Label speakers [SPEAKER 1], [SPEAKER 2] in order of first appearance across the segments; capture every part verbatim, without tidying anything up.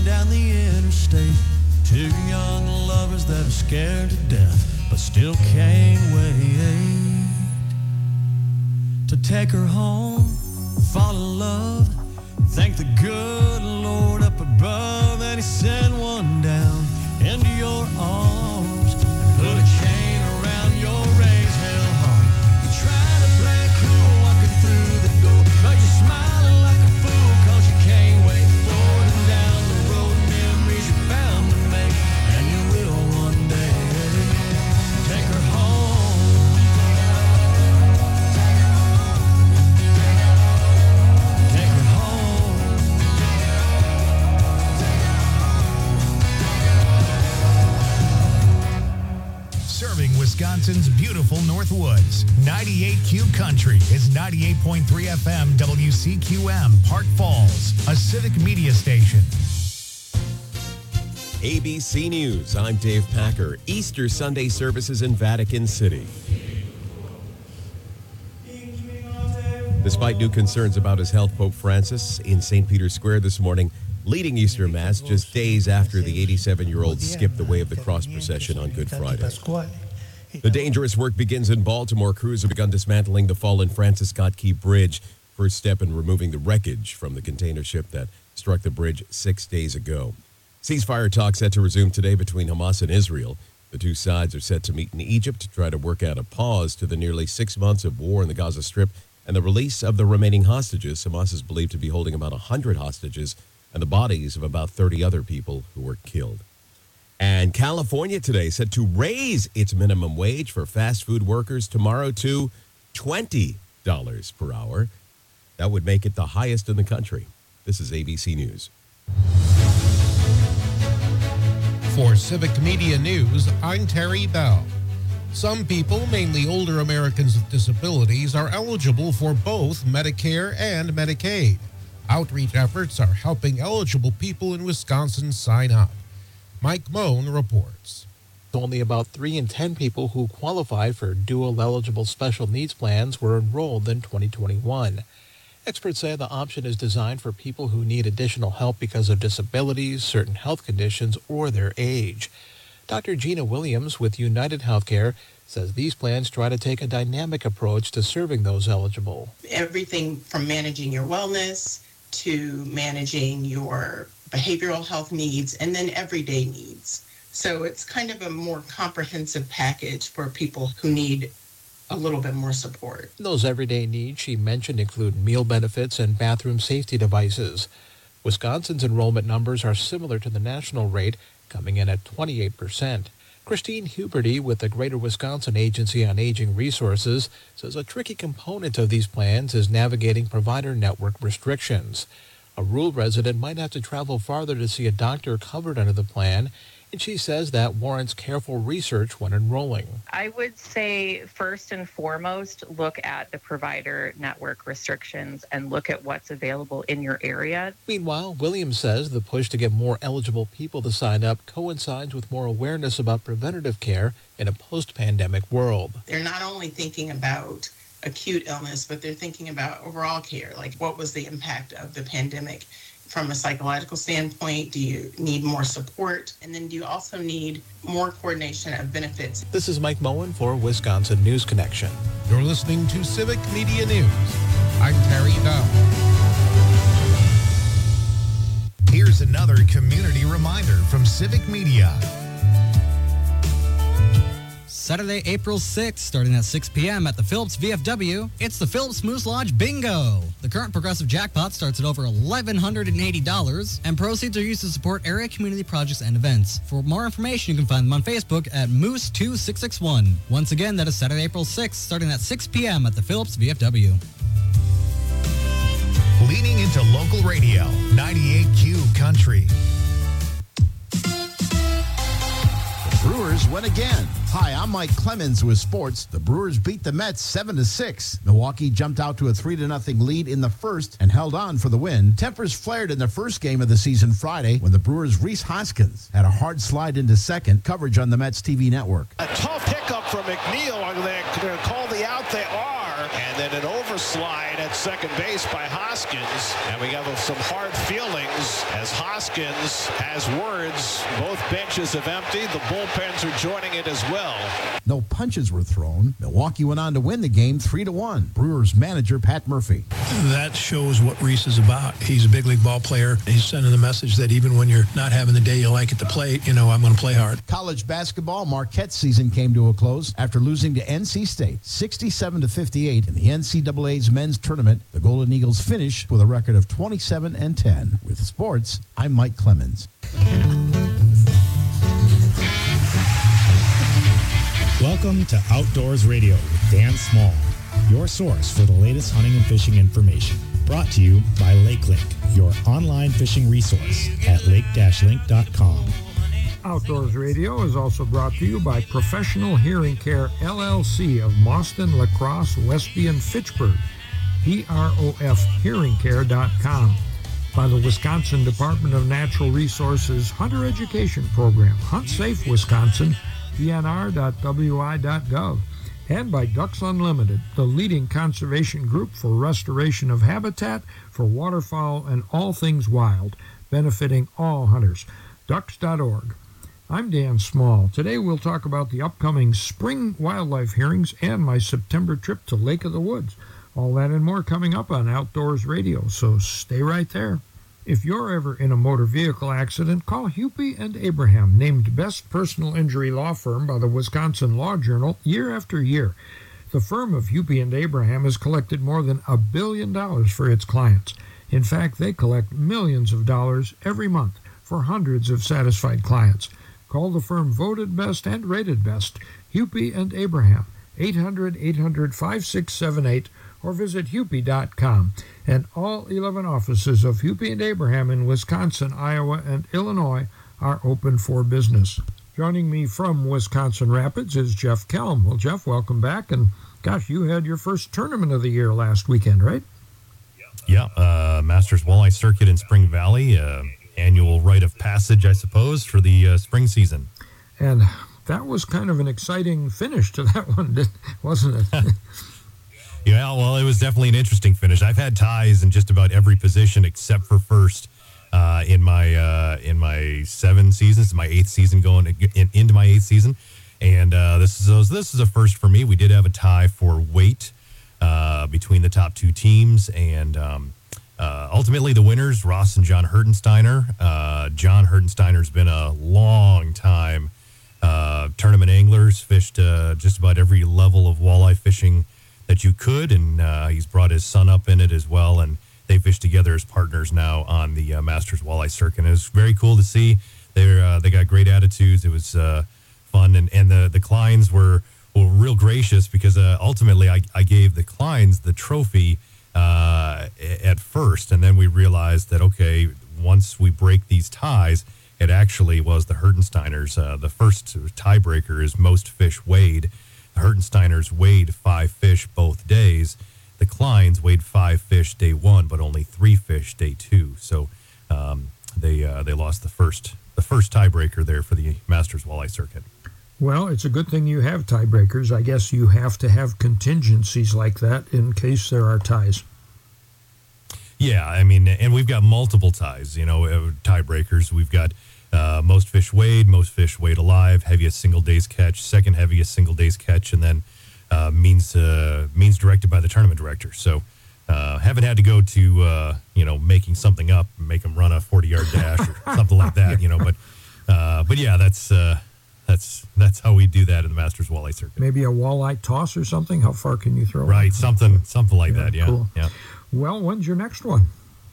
[SPEAKER 1] down the interstate. Two young lovers that are scared to death, but still can't wait to take her home, fall in love, thank the good Lord up above, and he sent one down into your arms and put a chain around your raised hell heart. You try to play it cool walking through the door, but you're smiling like a fool cause you can't wait forward and down the road. Memories you're bound to make, and you will one day. Take her home. Take her home.
[SPEAKER 2] Serving Wisconsin's beautiful Northwoods. ninety-eight Q Country is ninety-eight point three F M W C Q M, Park Falls, a civic media station.
[SPEAKER 3] A B C News, I'm Dave Packer. Easter Sunday services in Vatican City. Despite new concerns about his health, Pope Francis in Saint Peter's Square this morning, leading Easter Mass just days after the eighty-seven-year-old skipped the way of the cross procession on Good Friday. The dangerous work begins in Baltimore. Crews have begun dismantling the fallen Francis Scott Key Bridge, first step in removing the wreckage from the container ship that struck the bridge six days ago. Ceasefire talks set to resume today between Hamas and Israel. The two sides are set to meet in Egypt to try to work out a pause to the nearly six months of war in the Gaza Strip and the release of the remaining hostages. Hamas is believed to be holding about one hundred hostages and the bodies of about thirty other people who were killed. And California today set to raise its minimum wage for fast food workers tomorrow to twenty dollars per hour. That would make it the highest in the country. This is A B C News.
[SPEAKER 4] For Civic Media News, I'm Terry Bell. Some people, mainly older Americans with disabilities, are eligible for both Medicare and Medicaid. Outreach efforts are helping eligible people in Wisconsin sign up. Mike Moan reports.
[SPEAKER 5] Only about three in ten people who qualified for dual-eligible special needs plans were enrolled in twenty twenty-one. Experts say the option is designed for people who need additional help because of disabilities, certain health conditions, or their age. Doctor Gina Williams with United Healthcare says these plans try to take a dynamic approach to serving those eligible.
[SPEAKER 6] Everything from managing your wellness to managing your behavioral health needs and then everyday needs. So it's kind of a more comprehensive package for people who need a little bit more support.
[SPEAKER 5] Those everyday needs she mentioned include meal benefits and bathroom safety devices. Wisconsin's enrollment numbers are similar to the national rate, coming in at twenty-eight percent. Christine Huberty with the Greater Wisconsin Agency on Aging Resources says a tricky component of these plans is navigating provider network restrictions. A rural resident might have to travel farther to see a doctor covered under the plan, and she says that warrants careful research when enrolling.
[SPEAKER 7] I would say first and foremost, look at the provider network restrictions and look at what's available in your area.
[SPEAKER 5] Meanwhile, Williams says the push to get more eligible people to sign up coincides with more awareness about preventative care in a post-pandemic world.
[SPEAKER 6] They're not only thinking about acute illness, but they're thinking about overall care, like what was the impact of the pandemic from a psychological standpoint? Do you need more support? And then do you also need more coordination of benefits?
[SPEAKER 5] This is Mike Moen for Wisconsin News Connection.
[SPEAKER 4] You're listening to Civic Media News. I'm Terry Bell.
[SPEAKER 2] Here's another community reminder from Civic Media.
[SPEAKER 8] Saturday, April sixth, starting at six p.m. at the Phillips V F W, it's the Phillips Moose Lodge Bingo. The current progressive jackpot starts at over one thousand one hundred eighty dollars, and proceeds are used to support area community projects and events. For more information, you can find them on Facebook at Moose two six six one. Once again, that is Saturday, April sixth, starting at six p.m. at the Phillips V F W.
[SPEAKER 2] Leaning into local radio, ninety-eight Q Country.
[SPEAKER 9] Brewers win again. Hi, I'm Mike Clemens with sports. The Brewers beat the Mets seven to six. Milwaukee jumped out to a three to nothing lead in the first and held on for the win. Tempers flared in the first game of the season Friday when the Brewers' Rhys Hoskins had a hard slide into second. Coverage on the Mets T V network.
[SPEAKER 10] A tough hiccup from McNeil. Are they going to call the out? They are. and then an overslide at second base by Hoskins. And we have some hard feelings as Hoskins has words. Both benches have emptied. The bullpens are joining it as well.
[SPEAKER 9] No punches were thrown. Milwaukee went on to win the game three to one. Brewers manager Pat Murphy.
[SPEAKER 11] That shows what Reese is about. He's a big league ball player. He's sending the message that even when you're not having the day you like at the plate, you know, I'm going to play hard.
[SPEAKER 9] College basketball, Marquette's season came to a close after losing to N C State sixty-seven to fifty-eight in the N C double A's men's tournament. The Golden Eagles finished with a record of twenty-seven and ten. With sports, I'm Mike Clemens.
[SPEAKER 12] Welcome to Outdoors Radio with Dan Small, your source for the latest hunting and fishing information. Brought to you by LakeLink, your online fishing resource at lake dash link dot com.
[SPEAKER 13] Outdoors Radio is also brought to you by Professional Hearing Care, L L C of Mauston, La Crosse, Westby, and Fitchburg, P R O F hearing care dot com. By the Wisconsin Department of Natural Resources Hunter Education Program, Hunt Safe Wisconsin, D N R dot W I dot gov. And by Ducks Unlimited, the leading conservation group for restoration of habitat for waterfowl and all things wild, benefiting all hunters. ducks dot org. I'm Dan Small. Today we'll talk about the upcoming spring wildlife hearings and my September trip to Lake of the Woods. All that and more coming up on Outdoors Radio, so stay right there. If you're ever in a motor vehicle accident, call Hupy and Abraham, named Best Personal Injury Law Firm by the Wisconsin Law Journal year after year. The firm of Hupy and Abraham has collected more than a billion dollars for its clients. In fact, they collect millions of dollars every month for hundreds of satisfied clients. Call the firm voted best and rated best, Hupy and Abraham, eight hundred, eight hundred, five six seven eight, or visit hupy dot com. And all eleven offices of Hupy and Abraham in Wisconsin, Iowa, and Illinois are open for business. Joining me from Wisconsin Rapids is Jeff Kelm. Well, Jeff, welcome back. And gosh, you had your first tournament of the year last weekend, right?
[SPEAKER 14] Yeah, uh, Masters Walleye Circuit in Spring Valley, uh, annual rite of passage, I suppose, for the uh, spring season.
[SPEAKER 13] And that was kind of an exciting finish to that one, wasn't it?
[SPEAKER 14] Yeah, well, it was definitely an interesting finish. I've had ties in just about every position except for first uh, in my uh, in my seven seasons, my eighth season going in, into my eighth season, and uh, this is this is a first for me. We did have a tie for weight uh, between the top two teams, and um, uh, ultimately the winners, Ross and John Hertensteiner. Uh, John Hertensteiner's been a long time uh, tournament anglers, fished uh, just about every level of walleye fishing that you could, and uh, he's brought his son up in it as well, and they fish together as partners now on the uh, Masters Walleye Circuit. And it was very cool to see. They uh, they got great attitudes. It was uh, fun, and, and the the Kleins were were real gracious because uh, ultimately I, I gave the Kleins the trophy uh, at first, and then we realized that okay, once we break these ties, it actually was the Hertensteiners. Uh, the first tiebreaker is most fish weighed. The Hertensteiners weighed five fish both days. The Kleins weighed five fish day one, but only three fish day two. So um, they uh, they lost the first the first tiebreaker there for the Masters Walleye Circuit.
[SPEAKER 13] Well, it's a good thing you have tiebreakers. I guess you have to have contingencies like that in case there are ties.
[SPEAKER 14] Yeah, I mean, and we've got multiple ties. You know, uh, tiebreakers. We've got. Uh, most fish weighed, most fish weighed alive, heaviest single day's catch, second heaviest single day's catch, and then uh, means uh, means directed by the tournament director. So uh, haven't had to go to uh, you know making something up, make them run a forty yard dash or something like that. You know, but uh, but yeah, that's uh, that's that's how we do that in the Masters Walleye Circuit.
[SPEAKER 13] Maybe a walleye toss or something. How far can you throw?
[SPEAKER 14] Right, something something like yeah, that. Yeah,
[SPEAKER 13] cool.
[SPEAKER 14] yeah.
[SPEAKER 13] Well, when's your next one?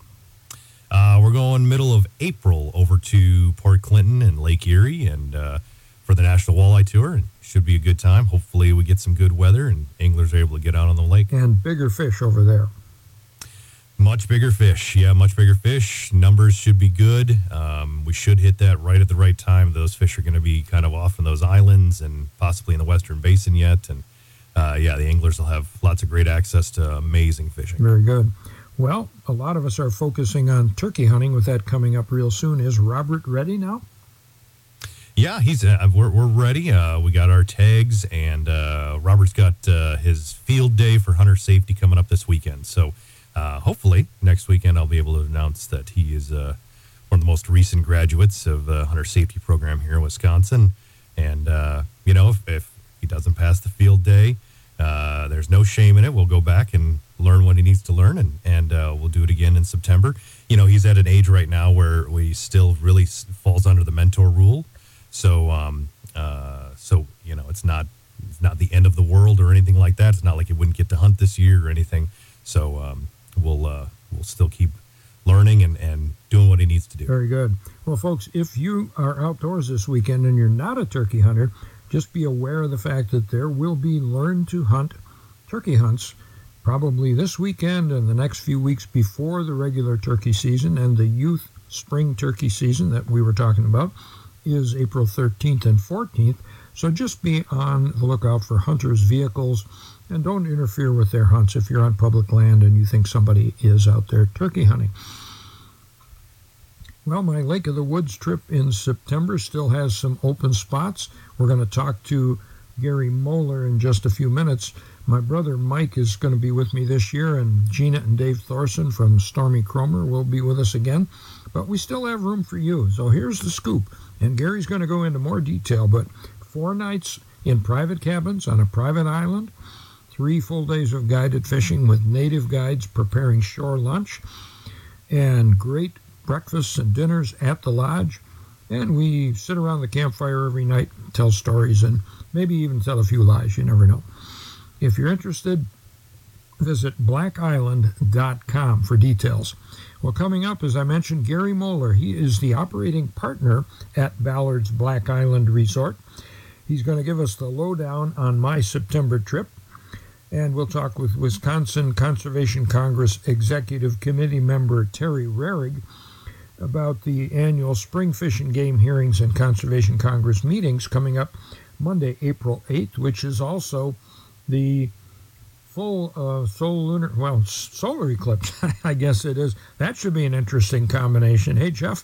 [SPEAKER 14] Uh, we're going middle of April over to Port Clinton and Lake Erie and uh, for the National Walleye Tour. And should be a good time. Hopefully we get some good weather and anglers are able to get out on the lake.
[SPEAKER 13] And bigger fish over there.
[SPEAKER 14] Much bigger fish. Yeah, much bigger fish. Numbers should be good. Um, we should hit that right at the right time. Those fish are going to be kind of off in those islands and possibly in the Western Basin yet. And uh, yeah, the anglers will have lots of great access to amazing fishing.
[SPEAKER 13] Very good. Well, a lot of us are focusing on turkey hunting with that coming up real soon. Is Robert ready now?
[SPEAKER 14] Yeah, he's uh, we're we're ready. Uh, we got our tags, and uh, Robert's got uh, his field day for hunter safety coming up this weekend. So uh, hopefully next weekend I'll be able to announce that he is uh, one of the most recent graduates of the hunter safety program here in Wisconsin. And uh, you know, if, if he doesn't pass the field day, uh, there's no shame in it. We'll go back and learn what he needs to learn, and and uh, we'll do it again in September. You know, he's at an age right now where we still really falls under the mentor rule. So, um, uh, so you know, it's not it's not the end of the world or anything like that. It's not like he wouldn't get to hunt this year or anything. So um, we'll uh, we'll still keep learning and, and doing what he needs to do.
[SPEAKER 13] Very good. Well, folks, if you are outdoors this weekend and you're not a turkey hunter, just be aware of the fact that there will be Learn to Hunt turkey hunts probably this weekend and the next few weeks before the regular turkey season, and the youth spring turkey season that we were talking about is April thirteenth and fourteenth. So just be on the lookout for hunters' vehicles and don't interfere with their hunts if you're on public land and you think somebody is out there turkey hunting. Well, my Lake of the Woods trip in September still has some open spots. We're going to talk to Gary Moeller in just a few minutes. My brother Mike is going to be with me this year, and Gina and Dave Thorson from Stormy Cromer will be with us again. But we still have room for you. So here's the scoop. And Gary's going to go into more detail, but four nights in private cabins on a private island, three full days of guided fishing with native guides preparing shore lunch, and great breakfasts and dinners at the lodge. And we sit around the campfire every night, tell stories, and maybe even tell a few lies. You never know. If you're interested, visit black island dot com for details. Well, coming up, as I mentioned, Gary Moeller. He is the operating partner at Ballard's Black Island Resort. He's going to give us the lowdown on my September trip, and we'll talk with Wisconsin Conservation Congress Executive Committee member Terry Rarig about the annual spring fish and game hearings and Conservation Congress meetings coming up Monday, April eighth, which is also the full uh, solar, well, solar eclipse, I guess it is. That should be an interesting combination. Hey, Jeff,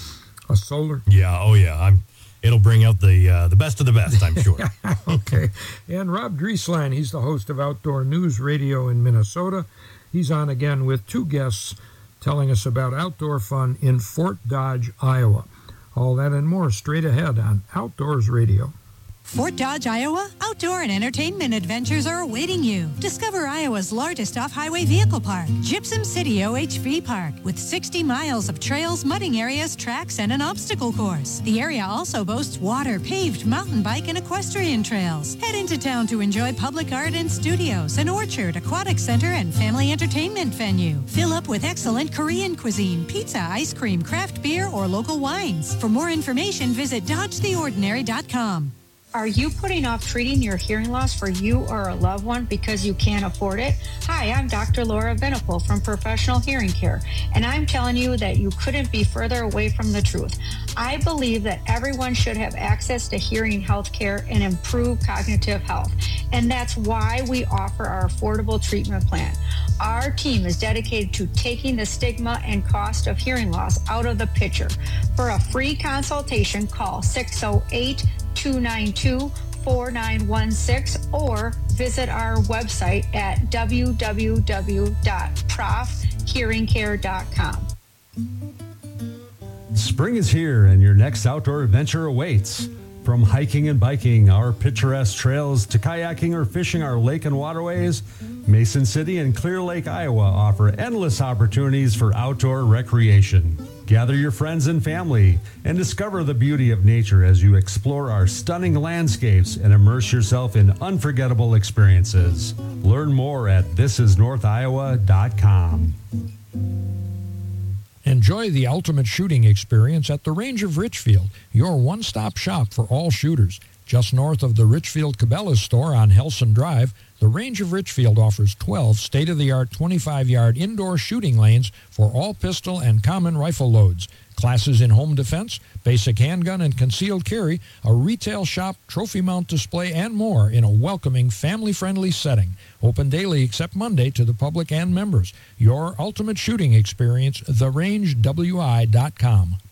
[SPEAKER 13] a solar.
[SPEAKER 14] Yeah, oh yeah, I'm. It'll bring out the uh, the best of the best, I'm sure.
[SPEAKER 13] Okay. And Rob Drieslein, he's the host of Outdoor News Radio in Minnesota. He's on again with two guests telling us about outdoor fun in Fort Dodge, Iowa. All that and more straight ahead on Outdoors Radio.
[SPEAKER 15] Fort Dodge, Iowa, outdoor and entertainment adventures are awaiting you. Discover Iowa's largest off-highway vehicle park, Gypsum City O H V Park, with sixty miles of trails, mudding areas, tracks, and an obstacle course. The area also boasts water, paved mountain bike, and equestrian trails. Head into town to enjoy public art and studios, an orchard, aquatic center, and family entertainment venue. Fill up with excellent Korean cuisine, pizza, ice cream, craft beer, or local wines. For more information, visit dodge the ordinary dot com.
[SPEAKER 16] Are you putting off treating your hearing loss for you or a loved one because you can't afford it? Hi, I'm Doctor Laura Venipal from Professional Hearing Care, and I'm telling you that you couldn't be further away from the truth. I believe that everyone should have access to hearing health care and improve cognitive health, and that's why we offer our affordable treatment plan. Our team is dedicated to taking the stigma and cost of hearing loss out of the picture. For a free consultation, call six oh eight, two nine two, four nine one six or visit our website at w w w dot prof hearing care dot com.
[SPEAKER 17] Spring is here and your next outdoor adventure awaits. From hiking and biking our picturesque trails to kayaking or fishing our lake and waterways, Mason City and Clear Lake, Iowa offer endless opportunities for outdoor recreation. Gather your friends and family and discover the beauty of nature as you explore our stunning landscapes and immerse yourself in unforgettable experiences. Learn more at this is north iowa dot com.
[SPEAKER 13] Enjoy the ultimate shooting experience at the Range of Richfield, your one-stop shop for all shooters. Just north of the Richfield Cabela's store on Helson Drive, the Range of Richfield offers twelve state-of-the-art twenty-five yard indoor shooting lanes for all pistol and common rifle loads, classes in home defense, basic handgun and concealed carry, a retail shop, trophy mount display, and more in a welcoming, family-friendly setting. Open daily except Monday to the public and members. Your ultimate shooting experience, the range w i dot com.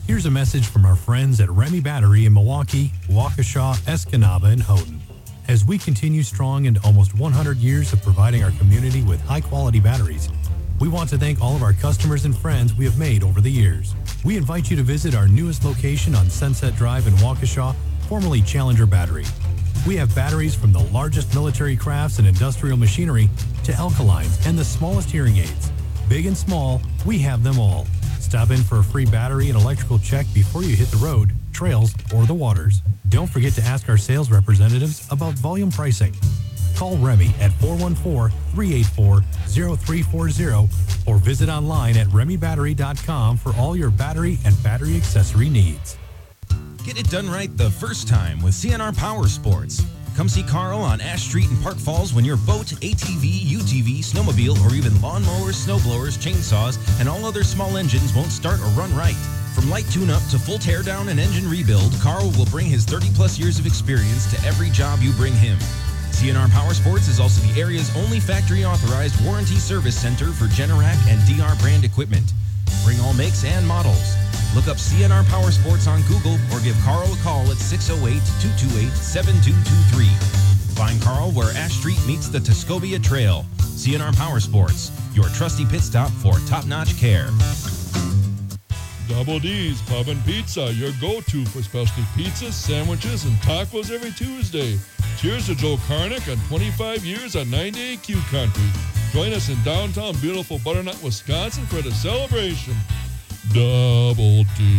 [SPEAKER 14] Here's a message from our friends at Remy Battery in Milwaukee, Waukesha, Escanaba, and Houghton. As we continue strong into almost one hundred years of providing our community with high-quality batteries, we want to thank all of our customers and friends we have made over the years. We invite you to visit our newest location on Sunset Drive in Waukesha, formerly Challenger Battery. We have batteries from the largest military crafts and industrial machinery to alkalines and the smallest hearing aids. Big and small, we have them all. Stop in for a free battery and electrical check before you hit the road, trails, or the waters. Don't forget to ask our sales representatives about volume pricing. Call Remy at four one four, three eight four, zero three four zero or visit online at remy battery dot com for all your battery and battery accessory needs.
[SPEAKER 18] Get it done right the first time with C N R Power Sports. Come see Carl on Ash Street in Park Falls when your boat, A T V, U T V, snowmobile, or even lawnmowers, snowblowers, chainsaws, and all other small engines won't start or run right. From light tune-up to full teardown and engine rebuild, Carl will bring his thirty-plus years of experience to every job you bring him. C N R Power Sports is also the area's only factory-authorized warranty service center for Generac and D R brand equipment. Bring all makes and models. Look up C N R Power Sports on Google or give Carl a call at six oh eight, two two eight, seven two two three. Find Carl where Ash Street meets the Tuscobia Trail. C N R Power Sports, your trusty pit stop for top-notch care.
[SPEAKER 19] Double D's Pub and Pizza, your go-to for specialty pizzas, sandwiches, and tacos every Tuesday. Cheers to Joe Karnick on twenty-five years on ninety-eight Q Country. Join us in downtown beautiful Butternut, Wisconsin for the celebration. Double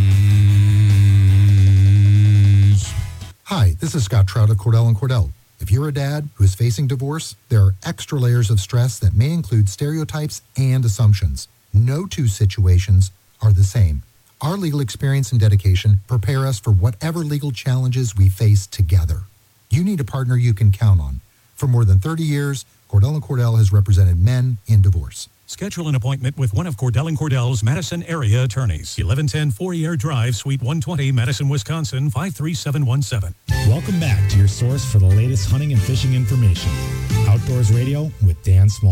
[SPEAKER 19] D's.
[SPEAKER 20] Hi, this is Scott Trout of Cordell and Cordell. If you're a dad who is facing divorce, there are extra layers of stress that may include stereotypes and assumptions. No two situations are the same. Our legal experience and dedication prepare us for whatever legal challenges we face together. You need a partner you can count on. For more than thirty years, Cordell and Cordell has represented men in divorce.
[SPEAKER 21] Schedule an appointment with one of Cordell and Cordell's Madison area attorneys. eleven ten Fourier Drive, Suite one twenty, Madison, Wisconsin, five three seven one seven.
[SPEAKER 12] Welcome back to your source for the latest hunting and fishing information. Outdoors Radio with Dan Small.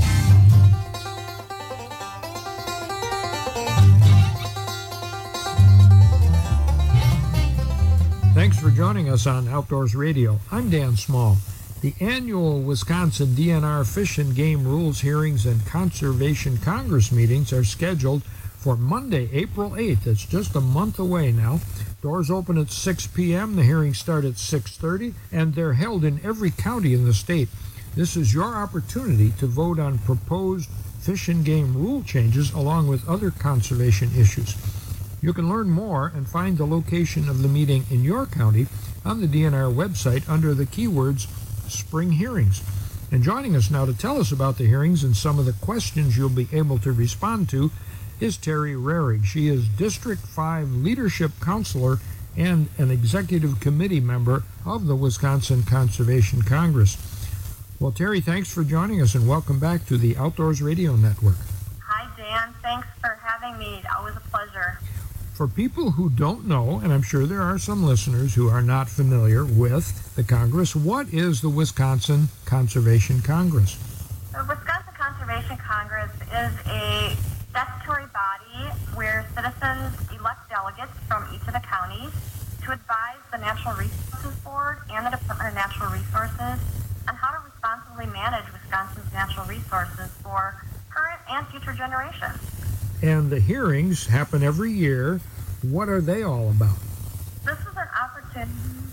[SPEAKER 13] Thanks for joining us on Outdoors Radio. I'm Dan Small. The annual Wisconsin D N R Fish and Game Rules Hearings and Conservation Congress meetings are scheduled for Monday, April eighth. It's just a month away now. Doors open at six p.m. The hearings start at six thirty, and they're held in every county in the state. This is your opportunity to vote on proposed fish and game rule changes along with other conservation issues. You can learn more and find the location of the meeting in your county on the D N R website under the keywords Spring Hearings. And joining us now to tell us about the hearings and some of the questions you'll be able to respond to is Terry Rarig. She is District five Leadership Counselor and an Executive Committee member of the Wisconsin Conservation Congress. Well, Terry, thanks for joining us and welcome back to the Outdoors Radio Network.
[SPEAKER 22] Hi, Dan. Thanks for having me. Always a pleasure.
[SPEAKER 13] For people who don't know, and I'm sure there are some listeners who are not familiar with the Congress, what is the Wisconsin Conservation Congress?
[SPEAKER 22] The Wisconsin Conservation Congress is a statutory body where citizens elect delegates from each of the counties to advise the Natural Resources Board and the Department of Natural Resources on how to responsibly manage Wisconsin's natural resources for current and future generations.
[SPEAKER 13] And the hearings happen every year. What are they all about?
[SPEAKER 22] This is an opportunity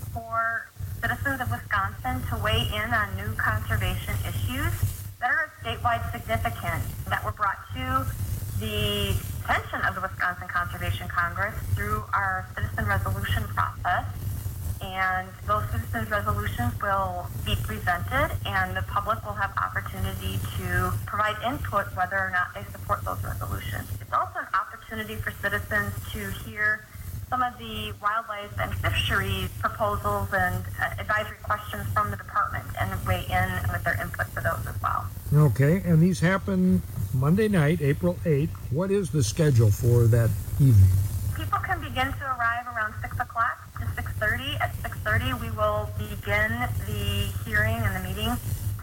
[SPEAKER 22] for citizens of Wisconsin to weigh in on new conservation issues that are of statewide significance that were brought to the attention of the Wisconsin Conservation Congress through our citizen resolution process. And those citizens' resolutions will be presented, and the public will have opportunity to provide input whether or not they support those resolutions. It's also an opportunity for citizens to hear some of the wildlife and fisheries proposals and uh, advisory questions from the department and weigh in with their input for those as well.
[SPEAKER 13] Okay, and these happen Monday night, April eighth. What is the schedule for that evening?
[SPEAKER 22] People can begin to arrive around six o'clock to six thirty. At six thirty, we will begin the hearing and the meeting.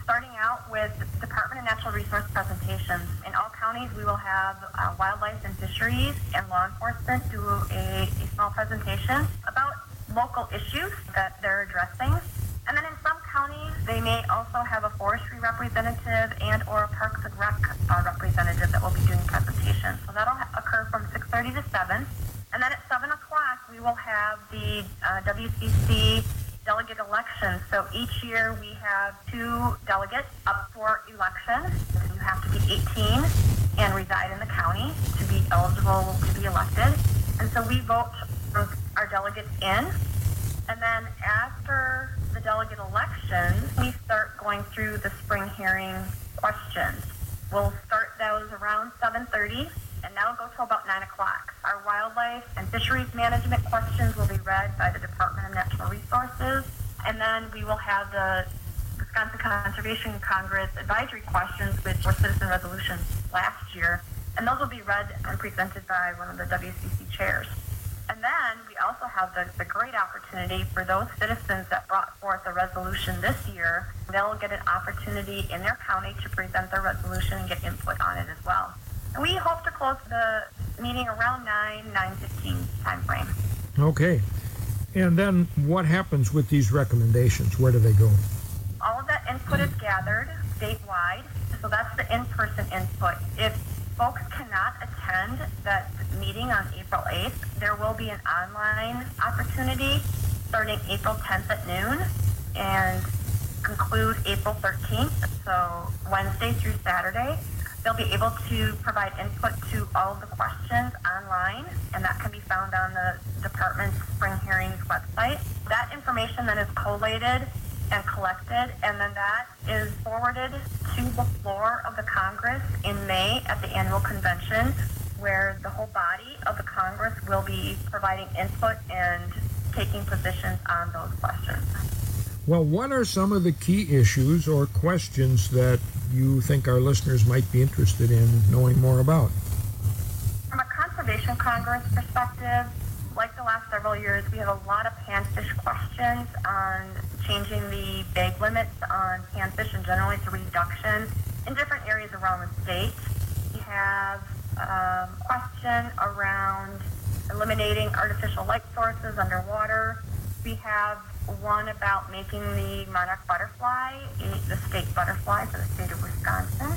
[SPEAKER 22] starting out with Department of Natural Resource presentations. In all counties, we will have uh, wildlife and fisheries and law enforcement do a, a small presentation about local issues that they're addressing. And then in some counties, they may also have a forestry representative and or a Parks and Rec uh, representative that will be doing presentations. So that'll ha- occur from six thirty to seven. And then at seven o'clock, we will have the uh, W C C delegate elections. So each year we have two delegates up for election. You have to be eighteen and reside in the county to be eligible to be elected. And so we vote our delegates in. And then after the delegate elections, we start going through the spring hearing questions. We'll start those around seven thirty, and that'll go till about nine o'clock. Our wildlife and fisheries management questions will be read by the Department of Natural Resources, and then we will have the Wisconsin Conservation Congress advisory questions, which were citizen resolutions last year, and those will be read and presented by one of the W C C chairs. And then we also have the, the great opportunity for those citizens that brought forth a resolution this year. They'll get an opportunity in their county to present their resolution and get input on it as well. And we hope to close the meeting around nine, nine fifteen time frame.
[SPEAKER 13] Okay. And then what happens with these recommendations? Where do they go?
[SPEAKER 22] All of that input is gathered statewide. So that's the in-person input. If folks cannot attend that meeting on April eighth, there will be an online opportunity starting April tenth at noon and conclude April thirteenth, so Wednesday through Saturday. They'll be able to provide input to all of the questions online, and that can be found on the department's spring hearings website. That information then is collated and collected, and then that is forwarded to the floor of the Congress in May at the annual convention, where the whole body of the Congress will be providing input and taking positions on those questions.
[SPEAKER 13] Well, what are some of the key issues or questions that you think our listeners might be interested in knowing more about?
[SPEAKER 22] From a Conservation Congress perspective, like the last several years, we have a lot of panfish questions on changing the bag limits on panfish and generally to reduction in different areas around the state. We have a um, question around eliminating artificial light sources underwater. We have one about making the monarch butterfly the state butterfly for the state of Wisconsin.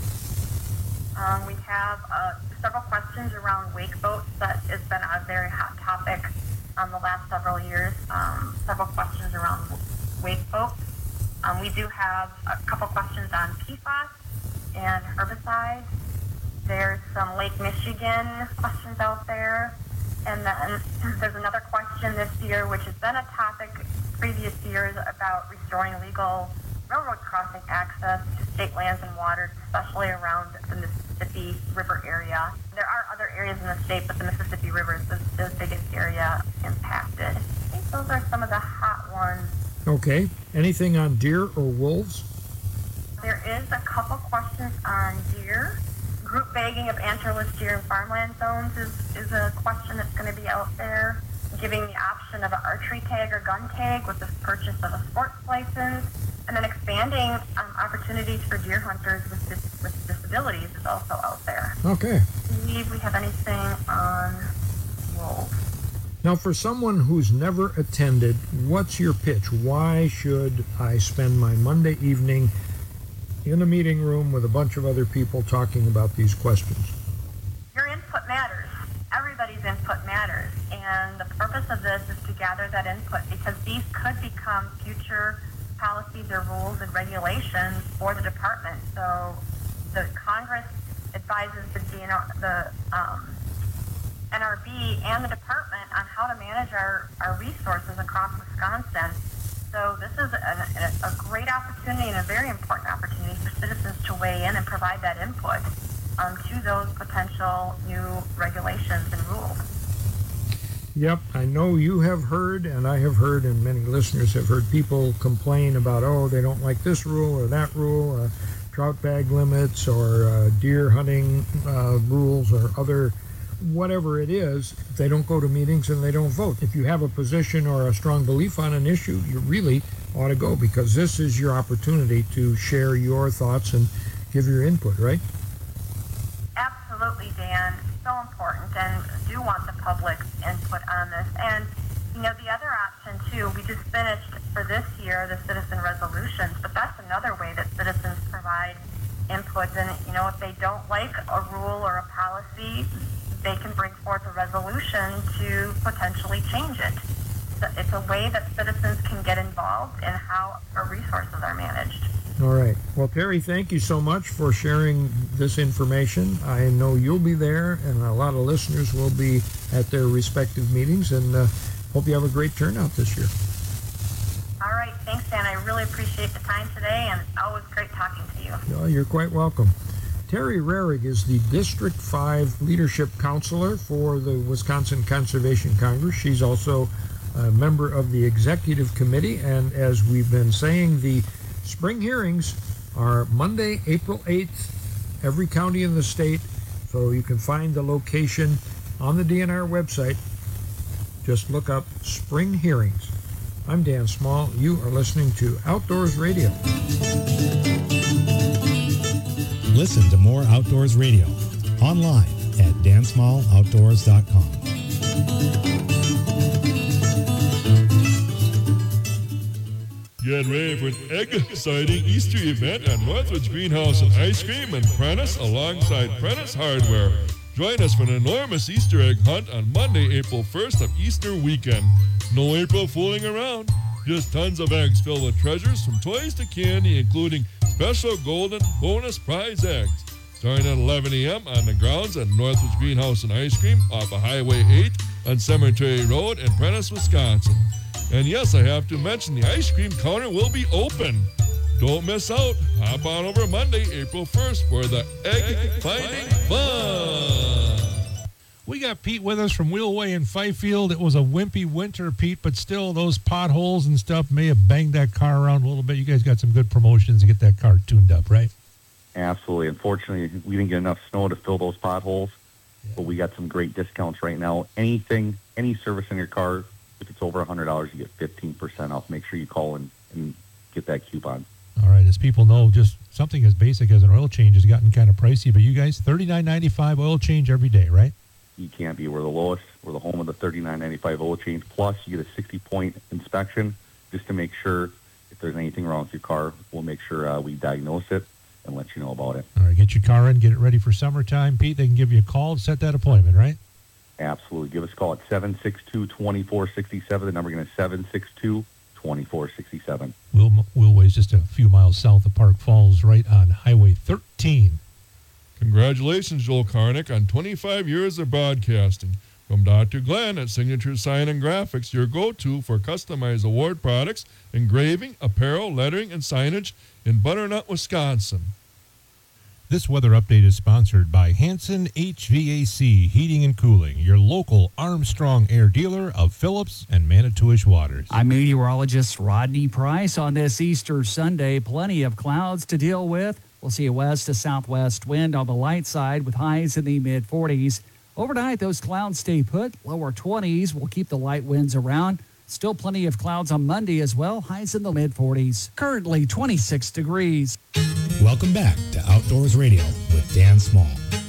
[SPEAKER 22] Um, we have uh, several questions around wake boats. That has been a very hot topic um, the last several years. Um, several questions around wake boats. Um, we do have a couple questions on P FAS and herbicides. There's some Lake Michigan questions out there. And then there's another question this year, which has been a topic previous years, about restoring legal railroad crossing access to state lands and waters, especially around the Mississippi River area. There are other areas in the state, but the Mississippi River is the, the biggest area impacted. I think those are some of the hot ones.
[SPEAKER 13] Okay. Anything on deer or wolves?
[SPEAKER 22] There is a couple questions on deer. Group bagging of antlerless deer in farmland zones is, is a question that's going to be out there. Giving the option of an archery tag or gun tag with the purchase of a sports license. And then expanding um, opportunities for deer hunters with, dis- with disabilities is also out there.
[SPEAKER 13] Okay.
[SPEAKER 22] I believe we have anything on wolves.
[SPEAKER 13] Now, for someone who's never attended, what's your pitch? Why should I spend my Monday evening in a meeting room with a bunch of other people talking about these questions?
[SPEAKER 22] Your input matters. Everybody's input matters. And the purpose of this is to gather that input, because these could become future policies or rules and regulations for the department. So the Congress advises the, D N R, the um, N R B and the department on how to manage our, our resources across Wisconsin. So this is a, a, a great opportunity and a very important opportunity for citizens to weigh in and provide that input um, to those potential new regulations and rules.
[SPEAKER 13] Yep, I know you have heard, and I have heard, and many listeners have heard people complain about, oh, they don't like this rule or that rule, uh, trout bag limits or uh, deer hunting uh, rules or other whatever it is, they don't go to meetings and they don't vote. If you have a position or a strong belief on an issue, you really ought to go, because this is your opportunity to share your thoughts and give your input, right?
[SPEAKER 22] Absolutely, Dan. So important, and do want the public's input on this. And, you know, the other option, too, we just finished for this year the citizen resolutions, but that's another way that citizens provide input. And, you know, if they don't like a rule or a policy, they can bring forth a resolution to potentially change it. So it's a way that citizens can get involved in how our resources are managed.
[SPEAKER 13] All right. Well, Terry, thank you so much for sharing this information. I know you'll be there, and a lot of listeners will be at their respective meetings, and uh, hope you have a great turnout this year.
[SPEAKER 22] All right. Thanks, Dan. I really appreciate the time today, and it's always great talking to you.
[SPEAKER 13] Oh, you're quite welcome. Terry Rarig is the District five Leadership Counselor for the Wisconsin Conservation Congress. She's also a member of the Executive Committee, and as we've been saying, the spring hearings are Monday, April eighth, every county in the state, so you can find the location on the D N R website. Just look up Spring Hearings. I'm Dan Small. You are listening to Outdoors Radio.
[SPEAKER 12] Listen to more Outdoors Radio online at dan small outdoors dot com.
[SPEAKER 19] Get ready for an exciting Easter event at Northwoods Greenhouse and Ice Cream in Prentice alongside Prentice Hardware. Join us for an enormous Easter egg hunt on Monday, April first of Easter weekend. No April fooling around. Just tons of eggs filled with treasures from toys to candy, including special golden bonus prize eggs. Starting at eleven a.m. on the grounds at Northwoods Greenhouse and Ice Cream off of Highway eight on Cemetery Road in Prentice, Wisconsin. And yes, I have to mention the ice cream counter will be open. Don't miss out. Hop on over Monday, April first for the egg fighting fun.
[SPEAKER 1] We got Pete with us from Wheelway in Fifield. It was a wimpy winter, Pete, but still those potholes and stuff may have banged that car around a little bit. You guys got some good promotions to get that car tuned up, right?
[SPEAKER 3] Absolutely. Unfortunately, we didn't get enough snow to fill those potholes, yeah. But we got some great discounts right now. Anything, any service in your car, if it's over one hundred dollars, you get fifteen percent off. Make sure you call and, and get that coupon.
[SPEAKER 1] All right. As people know, just something as basic as an oil change has gotten kind of pricey, but you guys, thirty-nine ninety-five oil change every day, right?
[SPEAKER 3] You can't be. We're the lowest. We're the home of the thirty-nine ninety-five oil change. Plus, you get a sixty-point inspection just to make sure if there's anything wrong with your car. We'll make seur uh, we diagnose it and let you know about it.
[SPEAKER 1] All right. Get your car in, get it ready for summertime. Pete, they can give you a call and set that appointment, right?
[SPEAKER 3] Absolutely. Give us a call at seven six two, two four six seven. The number again is seven six two, two four six seven.
[SPEAKER 1] Wheel, Wheelway's just a few miles south of Park Falls, right on Highway thirteen.
[SPEAKER 19] Congratulations, Joel Karnick, on twenty-five years of broadcasting. From Doctor Glenn at Signature Sign and Graphics, your go-to for customized award products, engraving, apparel, lettering, and signage in Butternut, Wisconsin.
[SPEAKER 14] This weather update is sponsored by Hanson H V A C Heating and Cooling, your local Armstrong Air dealer of Phillips and Manitowish Waters.
[SPEAKER 23] I'm meteorologist Rodney Price. On this Easter Sunday, plenty of clouds to deal with. We'll see a west to southwest wind on the light side with highs in the mid forties. Overnight, those clouds stay put. Lower twenties will keep the light winds around. Still plenty of clouds on Monday as well. Highs in the mid forties. Currently twenty-six degrees.
[SPEAKER 12] Welcome back to Outdoors Radio with Dan Small.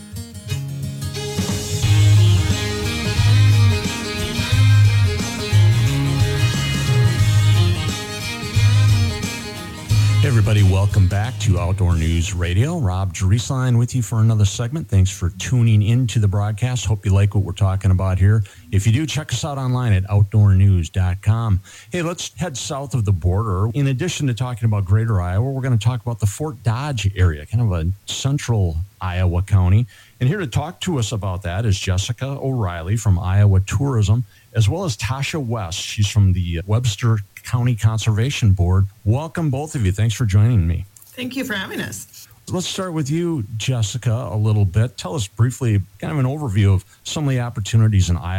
[SPEAKER 24] Hey everybody, welcome back to Outdoor News Radio. Rob Drieslein with you for another segment. Thanks for tuning into the broadcast. Hope you like what we're talking about here. If you do, check us out online at outdoor news dot com. Hey, let's head south of the border. In addition to talking about Greater Iowa, we're going to talk about the Fort Dodge area, kind of a central Iowa county. And here to talk to us about that is Jessica O'Reilly from Iowa Tourism, as well as Tasha West. She's from the Webster County Conservation Board. Welcome, both of you. Thanks for joining me.
[SPEAKER 25] Thank you for having us.
[SPEAKER 24] Let's start with you, Jessica, a little bit. Tell us briefly kind of an overview of some of the opportunities in Iowa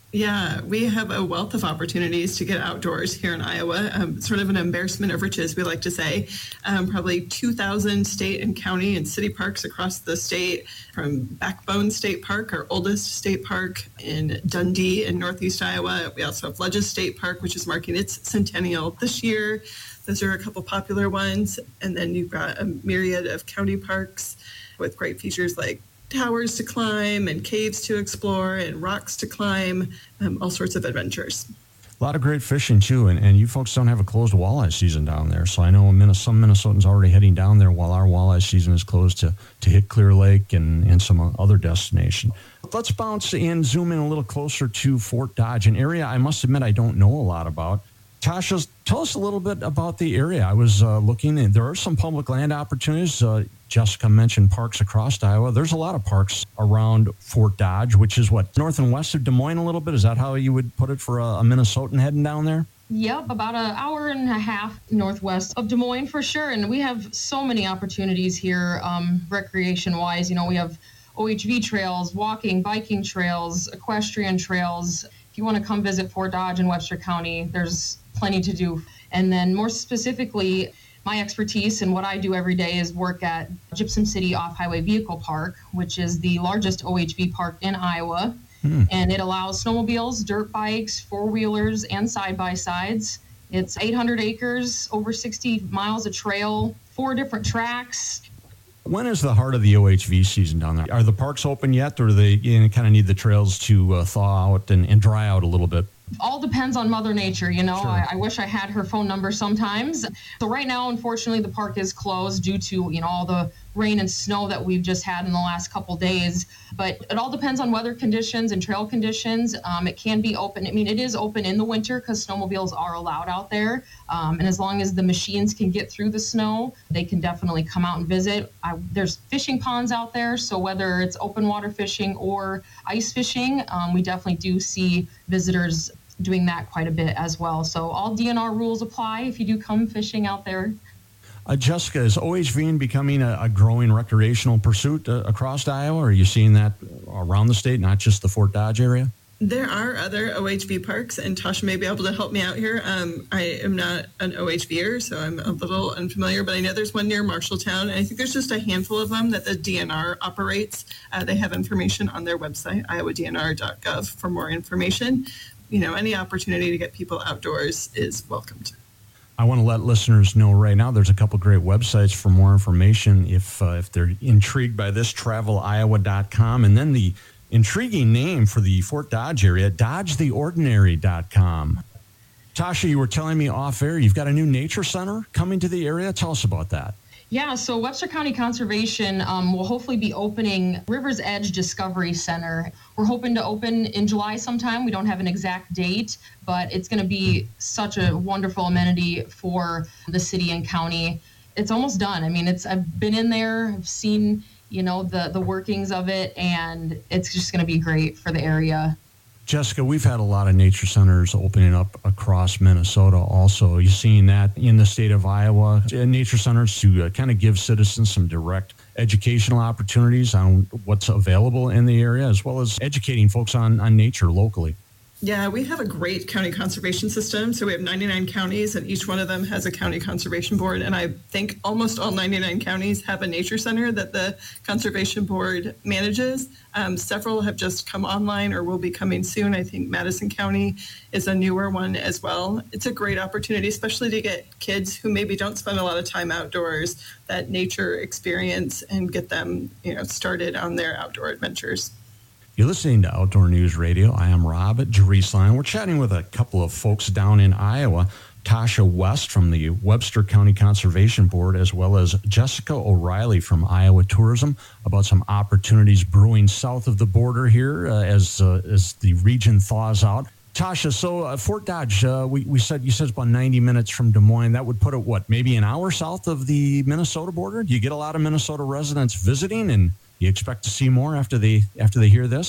[SPEAKER 4] Yeah, we have a wealth of opportunities to get outdoors here in Iowa. Um, sort of an embarrassment of riches, we like to say. Um, probably two thousand state and county and city parks across the state, from Backbone State Park, our oldest state park in Dundee in Northeast Iowa. We also have Ledges State Park, which is marking its centennial this year. Those are a couple popular ones. And then you've got a myriad of county parks with great features like towers to climb and caves to explore and rocks to climb, um, all sorts of adventures.
[SPEAKER 24] A lot of great fishing, too, and, and you folks don't have a closed walleye season down there, so I know Minnesota, some Minnesotans are already heading down there while our walleye season is closed to, to hit Clear Lake and, and some other destination. Let's bounce and zoom in a little closer to Fort Dodge, an area I must admit I don't know a lot about. Tasha, tell us a little bit about the area. I was uh, looking, and there are some public land opportunities. Uh, Jessica mentioned parks across Iowa. There's a lot of parks around Fort Dodge, which is what, north and west of Des Moines a little bit? Is that how you would put it for a, a Minnesotan heading down there?
[SPEAKER 5] Yep, about an hour and a half northwest of Des Moines for sure. And we have so many opportunities here, um, recreation-wise. You know, we have O H V trails, walking, biking trails, equestrian trails. If you want to come visit Fort Dodge in Webster County, there's plenty to do. And then more specifically, my expertise and what I do every day is work at Gypsum City Off-Highway Vehicle Park, which is the largest O H V park in Iowa. Hmm. And it allows snowmobiles, dirt bikes, four-wheelers, and side-by-sides. It's eight hundred acres, over sixty miles of trail, four different tracks.
[SPEAKER 24] When is the heart of the O H V season down there? Are the parks open yet, or do they you know, kind of need the trails to uh, thaw out and, and dry out a little bit?
[SPEAKER 5] All depends on Mother Nature, you know.
[SPEAKER 24] Sure.
[SPEAKER 5] I, I wish I had her phone number sometimes. So right now, unfortunately, the park is closed due to, you know, all the rain and snow that we've just had in the last couple days. But it all depends on weather conditions and trail conditions. Um, it can be open. I mean, it is open in the winter because snowmobiles are allowed out there. Um, and as long as the machines can get through the snow, they can definitely come out and visit. I, there's fishing ponds out there. So whether it's open water fishing or ice fishing, um, we definitely do see visitors doing that quite a bit as well. So all D N R rules apply if you do come fishing out there.
[SPEAKER 24] Uh, Jessica, is O H V becoming a, a growing recreational pursuit uh, across Iowa? Are you seeing that around the state, not just the Fort Dodge area?
[SPEAKER 4] There are other O H V parks, and Tasha may be able to help me out here. Um, I am not an O H V er, so I'm a little unfamiliar, but I know there's one near Marshalltown, and I think there's just a handful of them that the D N R operates. Uh, they have information on their website, iowa d n r dot gov, for more information. You know, any opportunity to get people outdoors is welcomed.
[SPEAKER 24] I want to let listeners know right now there's a couple great websites for more information if uh, if they're intrigued by this, travel iowa dot com, and then the intriguing name for the Fort Dodge area, dodge the ordinary dot com. Tasha, you were telling me off air you've got a new nature center coming to the area. Tell us about that.
[SPEAKER 5] Yeah, so Webster County Conservation um, will hopefully be opening River's Edge Discovery Center. We're hoping to open in July sometime. We don't have an exact date, but it's going to be such a wonderful amenity for the city and county. It's almost done. I mean, it's I've been in there, I've seen, you know, the, the workings of it, and it's just going to be great for the area.
[SPEAKER 24] Jessica, we've had a lot of nature centers opening up across Minnesota also. You've seen that in the state of Iowa. Nature centers to uh, kind of give citizens some direct educational opportunities on what's available in the area, as well as educating folks on, on nature locally.
[SPEAKER 4] Yeah, we have a great county conservation system. So we have ninety-nine counties, and each one of them has a county conservation board. And I think almost all ninety-nine counties have a nature center that the conservation board manages. Um, several have just come online or will be coming soon. I think Madison County is a newer one as well. It's a great opportunity, especially to get kids who maybe don't spend a lot of time outdoors, that nature experience, and get them, you know, started on their outdoor adventures.
[SPEAKER 24] You're listening to Outdoor News Radio. I am Rob at Dreesline. We're chatting with a couple of folks down in Iowa, Tasha West from the Webster County Conservation Board, as well as Jessica O'Reilly from Iowa Tourism, about some opportunities brewing south of the border here uh, as uh, as the region thaws out. Tasha, so uh, Fort Dodge, uh, we, we said you said it's about ninety minutes from Des Moines. That would put it, what, maybe an hour south of the Minnesota border? Do you get a lot of Minnesota residents visiting, and you expect to see more after they after they hear this?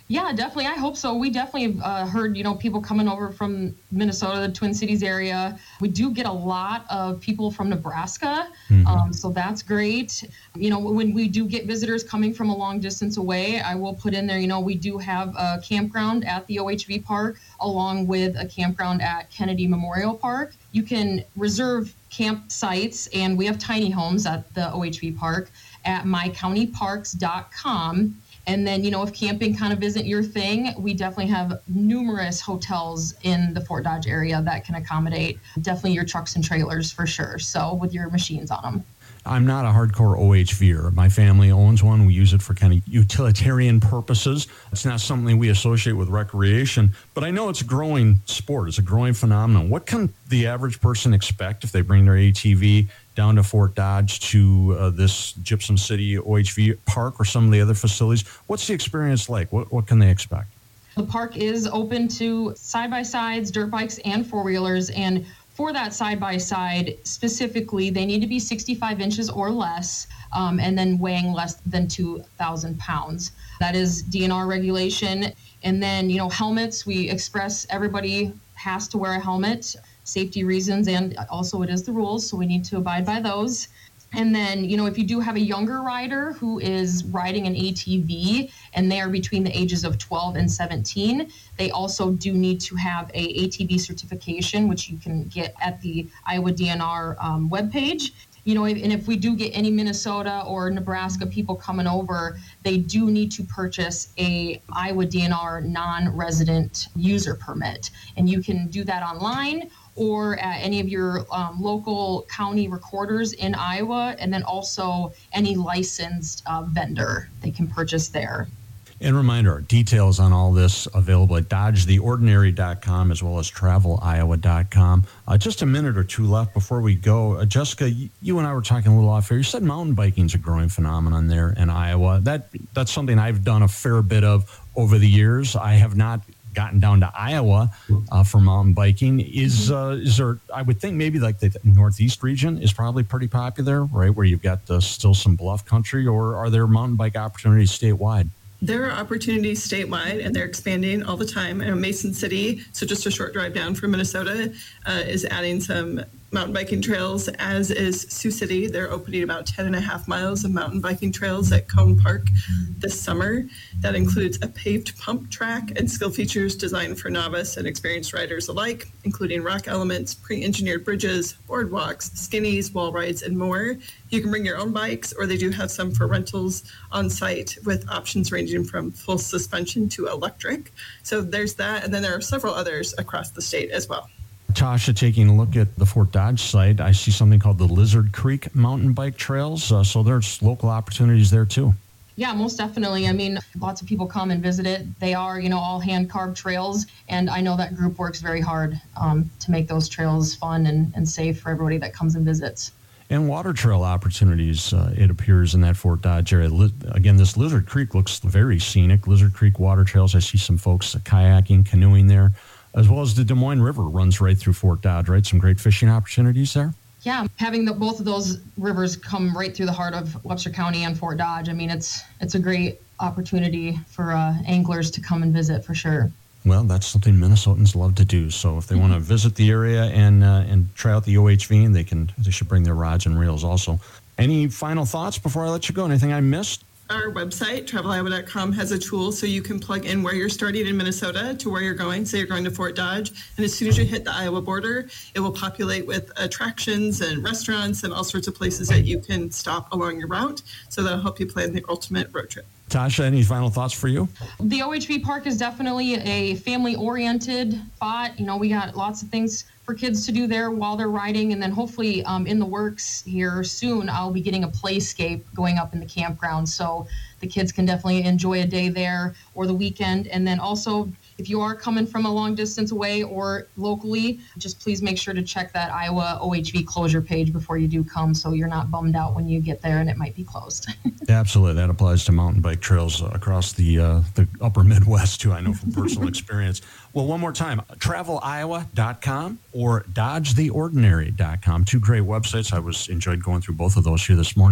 [SPEAKER 5] Yeah, definitely. I hope so. We definitely have uh, heard, you know, people coming over from Minnesota, the Twin Cities area. We do get a lot of people from Nebraska, mm-hmm. um, so that's great. You know, when we do get visitors coming from a long distance away, I will put in there, you know, we do have a campground at the O H V Park along with a campground at Kennedy Memorial Park. You can reserve campsites, and we have tiny homes at the O H V Park at my county parks dot com. And then, you know, if camping kind of isn't your thing, we definitely have numerous hotels in the Fort Dodge area that can accommodate definitely your trucks and trailers for sure. So with your machines on them.
[SPEAKER 24] I'm not a hardcore O H V-er. My family owns one. We use it for kind of utilitarian purposes. It's not something we associate with recreation, but I know it's a growing sport. It's a growing phenomenon. What can the average person expect if they bring their A T V down to Fort Dodge to uh, this Gypsum City O H V park or some of the other facilities? What's the experience like? What, what can they expect?
[SPEAKER 5] The park is open to side-by-sides, dirt bikes, and four-wheelers, and for that side-by-side, specifically, they need to be sixty-five inches or less, um, and then weighing less than two thousand pounds. That is D N R regulation. And then, you know, helmets, we express everybody has to wear a helmet, safety reasons, and also it is the rules, so we need to abide by those. And then, you know, if you do have a younger rider who is riding an A T V and they are between the ages of twelve and seventeen, they also do need to have a A T V certification, which you can get at the Iowa D N R um, webpage. You know, and if we do get any Minnesota or Nebraska people coming over, they do need to purchase a Iowa D N R non-resident user permit. And you can do that online or at any of your um, local county recorders in Iowa, and then also any licensed uh, vendor they can purchase there.
[SPEAKER 24] And reminder, details on all this available at dodge the ordinary dot com as well as travel iowa dot com. Uh, just a minute or two left before we go. Uh, Jessica, you and I were talking a little off here. You said mountain biking is a growing phenomenon there in Iowa. That That's something I've done a fair bit of over the years. I have not gotten down to Iowa uh, for mountain biking. Is uh, is there, I would think maybe like the Northeast region is probably pretty popular, right, where you've got uh, still some bluff country, or are there mountain bike opportunities statewide?
[SPEAKER 4] There are opportunities statewide, and they're expanding all the time. And Mason City, so just a short drive down from Minnesota, uh, is adding some mountain biking trails, as is Sioux City. They're opening about ten and a half miles of mountain biking trails at Cone Park this summer. That includes a paved pump track and skill features designed for novice and experienced riders alike, including rock elements, pre-engineered bridges, boardwalks, skinnies, wall rides, and more. You can bring your own bikes, or they do have some for rentals on site with options ranging from full suspension to electric. So there's that, and then there are several others across the state as well.
[SPEAKER 24] Tasha, taking a look at the Fort Dodge site, I see something called the Lizard Creek Mountain Bike Trails. Uh, so there's local opportunities there too.
[SPEAKER 5] Yeah, most definitely. I mean, lots of people come and visit it. They are, you know, all hand-carved trails, and I know that group works very hard um, to make those trails fun and, and safe for everybody that comes and visits.
[SPEAKER 24] And water trail opportunities, uh, it appears, in that Fort Dodge area. Li- again, this Lizard Creek looks very scenic. Lizard Creek water trails, I see some folks uh, kayaking, canoeing there, as well as the Des Moines River runs right through Fort Dodge, right? Some great fishing opportunities there.
[SPEAKER 5] Yeah, having the, both of those rivers come right through the heart of Webster County and Fort Dodge, I mean, it's it's a great opportunity for uh, anglers to come and visit for sure.
[SPEAKER 24] Well, that's something Minnesotans love to do. So if they want to visit the area and uh, and try out the O H V, they can they should bring their rods and reels also. Any final thoughts before I let you go? Anything I missed?
[SPEAKER 4] Our website, travel iowa dot com, has a tool so you can plug in where you're starting in Minnesota to where you're going. Say you're going to Fort Dodge, and as soon as you hit the Iowa border, it will populate with attractions and restaurants and all sorts of places that you can stop along your route. So that'll help you plan the ultimate road trip.
[SPEAKER 24] Tasha, any final thoughts for you?
[SPEAKER 5] The O H V Park is definitely a family-oriented spot. You know, we got lots of things for kids to do there while they're riding, and then hopefully um, in the works here soon, I'll be getting a playscape going up in the campground, so the kids can definitely enjoy a day there or the weekend. And then also, if you are coming from a long distance away or locally, just please make sure to check that Iowa O H V closure page before you do come, so you're not bummed out when you get there and it might be closed.
[SPEAKER 24] Absolutely. That applies to mountain bike trails across the uh, the upper Midwest, too, I know from personal experience. Well, one more time, travel iowa dot com or dodge the ordinary dot com. Two great websites. I was enjoyed going through both of those here this morning.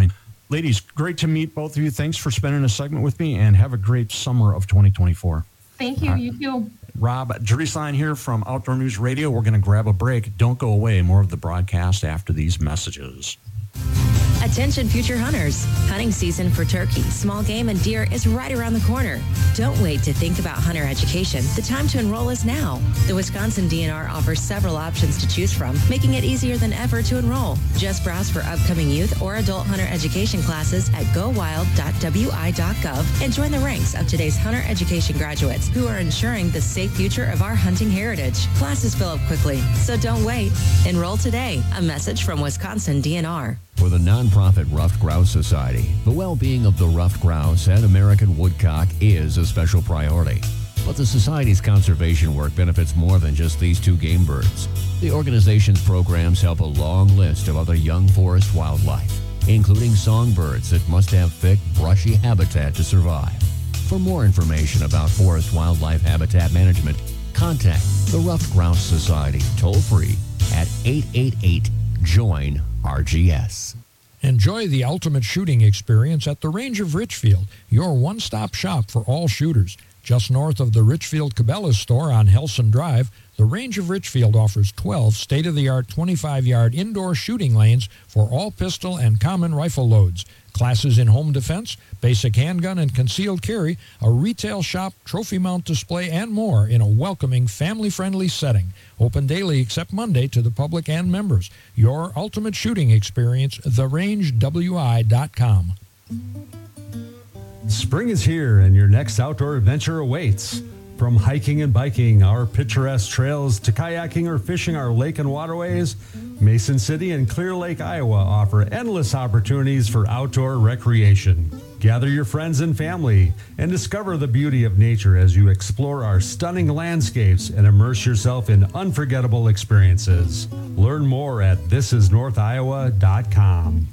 [SPEAKER 24] Ladies, great to meet both of you. Thanks for spending a segment with me, and have a great summer of twenty twenty-four.
[SPEAKER 5] Thank you. You too.
[SPEAKER 24] Rob Drieslein here from Outdoor News Radio. We're going to grab a break. Don't go away. More of the broadcast after these messages.
[SPEAKER 2] Attention future hunters. Hunting season for turkey, small game, and deer is right around the corner. Don't wait to think about hunter education. The time to enroll is now. The Wisconsin D N R offers several options to choose from, making it easier than ever to enroll. Just browse for upcoming youth or adult hunter education classes at go wild dot w i dot gov and join the ranks of today's hunter education graduates who are ensuring the safe future of our hunting heritage. Classes fill up quickly, so don't wait. Enroll today. A message from Wisconsin D N R.
[SPEAKER 6] For the nonprofit Ruffed Grouse Society, the well-being of the ruffed grouse and American woodcock is a special priority. But the Society's conservation work benefits more than just these two game birds. The organization's programs help a long list of other young forest wildlife, including songbirds that must have thick, brushy habitat to survive. For more information about forest wildlife habitat management, contact the Ruffed Grouse Society toll-free at eight eight eight, join R G S.
[SPEAKER 13] Enjoy the ultimate shooting experience at the Range of Richfield, your one-stop shop for all shooters. Just north of the Richfield Cabela's store on Helson Drive, the Range of Richfield offers twelve state-of-the-art twenty-five-yard indoor shooting lanes for all pistol and common rifle loads. Classes in home defense, basic handgun and concealed carry, a retail shop, trophy mount display, and more in a welcoming, family-friendly setting. Open daily except Monday to the public and members. Your ultimate shooting experience, the range w i dot com.
[SPEAKER 17] Spring is here and your next outdoor adventure awaits. From hiking and biking our picturesque trails to kayaking or fishing our lake and waterways, Mason City and Clear Lake, Iowa offer endless opportunities for outdoor recreation. Gather your friends and family and discover the beauty of nature as you explore our stunning landscapes and immerse yourself in unforgettable experiences. Learn more at this is north iowa dot com.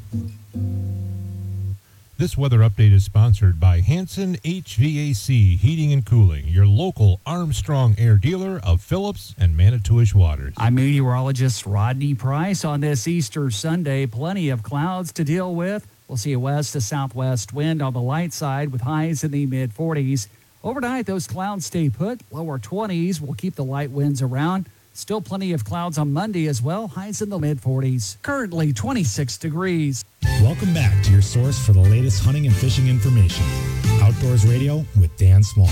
[SPEAKER 1] This weather update is sponsored by Hanson H V A C Heating and Cooling, your local Armstrong Air dealer of Phillips and Manitowish waters.
[SPEAKER 23] I'm meteorologist Rodney Price. On this Easter Sunday, plenty of clouds to deal with. We'll see a west to southwest wind on the light side with highs in the mid forties. Overnight, those clouds stay put. Lower twenties will keep the light winds around. Still plenty of clouds on Monday as well. Highs in the mid forties. Currently twenty-six degrees.
[SPEAKER 12] Welcome back to your source for the latest hunting and fishing information. Outdoors Radio with Dan Small.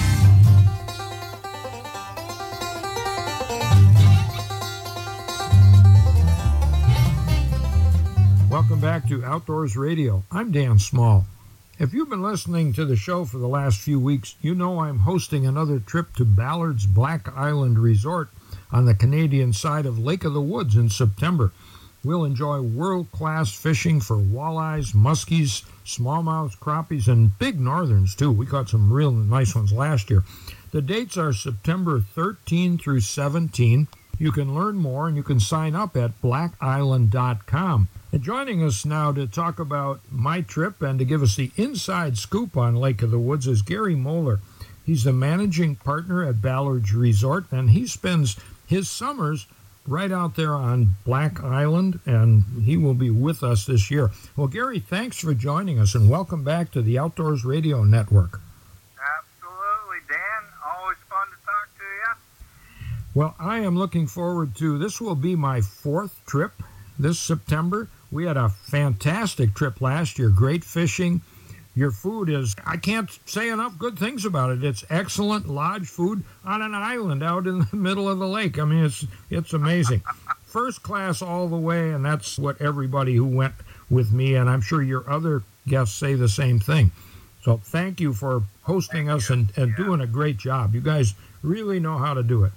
[SPEAKER 13] Welcome back to Outdoors Radio. I'm Dan Small. If you've been listening to the show for the last few weeks, you know I'm hosting another trip to Ballard's Black Island Resort on the Canadian side of Lake of the Woods in September. We'll enjoy world-class fishing for walleyes, muskies, smallmouths, crappies, and big northerns, too. We caught some real nice ones last year. The dates are September thirteenth through seventeenth. You can learn more and you can sign up at black island dot com. And joining us now to talk about my trip and to give us the inside scoop on Lake of the Woods is Gary Moeller. He's the managing partner at Ballard's Resort, and he spends his summers right out there on Black Island, and he will be with us this year. Well, Gary, thanks for joining us, and welcome back to the Outdoors Radio Network.
[SPEAKER 7] Absolutely, Dan. Always fun to talk to you.
[SPEAKER 13] Well, I am looking forward to, this will be my fourth trip this September. We had a fantastic trip last year, great fishing. Your food is, I can't say enough good things about it. It's excellent lodge food on an island out in the middle of the lake. I mean, it's it's amazing. First class all the way, and that's what everybody who went with me, and I'm sure your other guests say the same thing. So thank you for hosting us and, and yeah. doing a great job. You guys really know how to do it.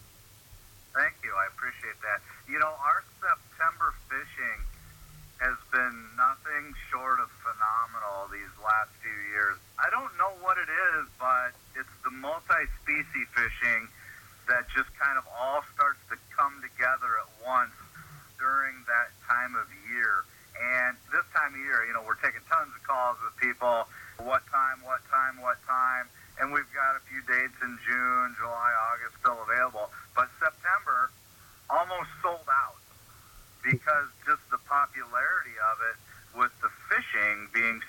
[SPEAKER 7] Thank you. I appreciate that. You know, our September fishing has been nothing short of phenomenal these last few years. I don't know what it is, but it's the multi-species fishing that just kind of all starts to come together at once during that time of year. And this time of year, you know, we're taking tons of calls with people, what time, what time, what time, and we've got a few dates in June, July, August still available. But September almost sold out, because just the popularity of it with the fishing being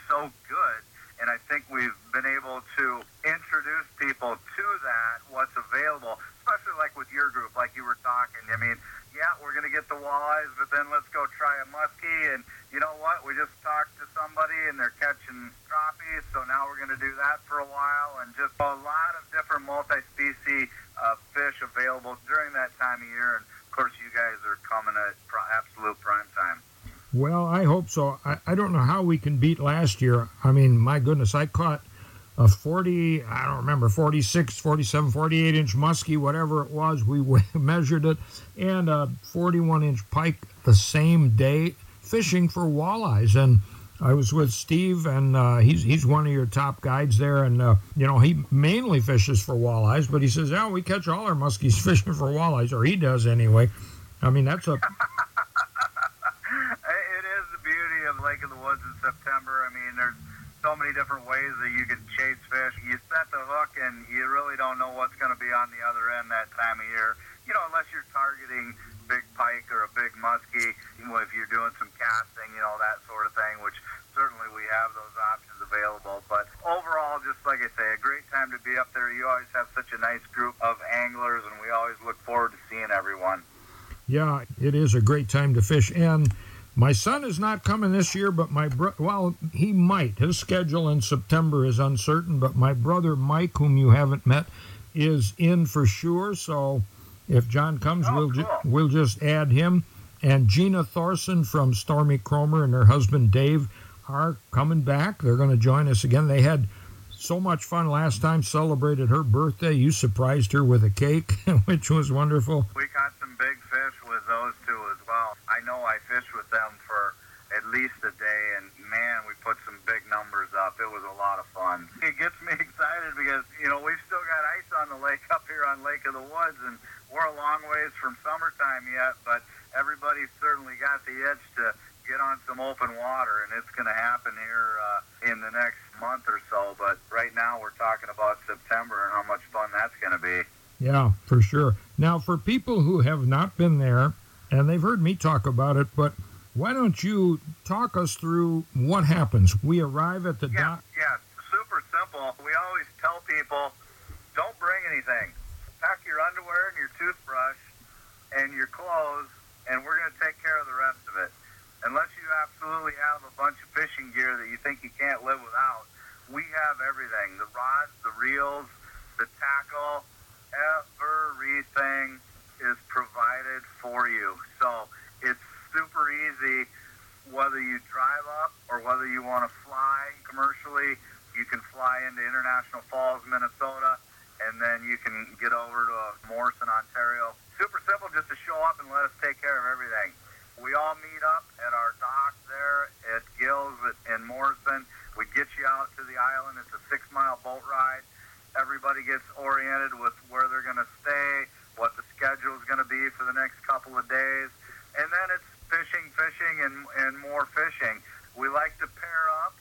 [SPEAKER 7] were talking. I mean, yeah, we're going to get the walleyes, but then let's go try a muskie. And you know what? We just talked to somebody, and they're catching crappies, so now we're going to do that for a while. And just a lot of different multi-species uh, fish available during that time of year. And, of course, you guys are coming at pro- absolute prime time.
[SPEAKER 13] Well, I hope so. I, I don't know how we can beat last year. I mean, my goodness, I caught a forty, I don't remember, forty-six, forty-seven, forty-eight inch muskie, whatever it was. We measured it, and a forty-one inch pike the same day, fishing for walleyes. And I was with Steve, and uh, he's he's one of your top guides there, and uh, you know, he mainly fishes for walleyes, but he says, yeah, we catch all our muskies fishing for walleyes, or he does anyway. I mean, that's a...
[SPEAKER 7] It is the beauty of Lake of the Woods in September. I mean, there's so many different ways that you can chase fish. You set the hook, and you really don't know what's going to be on the other end that time of year, you know, unless you're targeting big pike or a big muskie, you know, if you're doing some casting, you know, that sort of thing, which certainly we have those options available. But overall, just like I say, a great time to be up there. You always have such a nice group of anglers, and we always look forward to seeing everyone.
[SPEAKER 13] Yeah, it is a great time to fish. And my son is not coming this year, but my bro, well, he might. His schedule in September is uncertain, but my brother Mike, whom you haven't met, is in for sure. So if John comes,
[SPEAKER 7] oh,
[SPEAKER 13] we'll
[SPEAKER 7] cool.
[SPEAKER 13] ju- we'll just add him. And Gina Thorson from Stormy Cromer and her husband Dave are coming back. They're going to join us again. They had so much fun last time, celebrated her birthday. You surprised her with a cake, which was wonderful.
[SPEAKER 7] We caught some big fish with those two as well. I know I fished with them for at least a day, and man, we put some big numbers up. It was a lot of fun. It gets me excited because, you know, we've still got ice on the lake up here on Lake of the Woods, and we're a long ways from summertime yet, but everybody's certainly got the itch to get on some open water, and it's going to happen here uh, in the next month or so. But right now we're talking about September and how much fun that's going to be.
[SPEAKER 13] Yeah, for sure. Now, for people who have not been there, and they've heard me talk about it, but why don't you talk us through what happens? We arrive at the
[SPEAKER 7] yeah,
[SPEAKER 13] dock.
[SPEAKER 7] Yeah, super simple. We always tell people, don't bring anything. Pack your underwear and your toothbrush and your clothes, and we're going to take care of the rest of it. Unless you absolutely have a bunch of fishing gear that you think you can't live without, we have everything. The rods, the reels, the tackle, everything is provided for you. So it's super easy, whether you drive up or whether you want to fly commercially. You can fly into International Falls, Minnesota, and then you can get over to Morrison, Ontario. Super simple, just to show up and let us take care of everything. We all meet up at our dock there at Gills in Morrison. We get you out to the island. It's a six-mile boat ride. Everybody gets oriented with where they're going to stay, what the schedule is going to be for the next couple of days. And then it's fishing, fishing, and, and more fishing. We like to pair up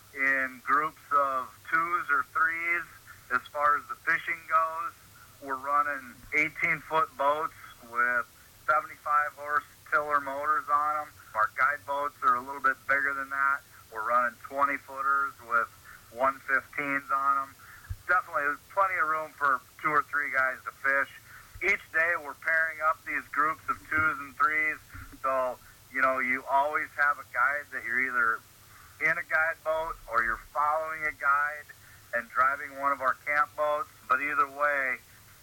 [SPEAKER 7] in groups of twos or threes as far as the fishing goes. We're running eighteen-foot boats with seventy-five horse tiller motors on them. Our guide boats are a little bit bigger than that. We're running twenty footers with one fifteens on them. Definitely, there's plenty of room for two or three guys to fish. Each day we're pairing up these groups of twos and threes. So, you know, you always have a guide that you're either in a guide boat or you're following a guide and driving one of our camp boats. But either way,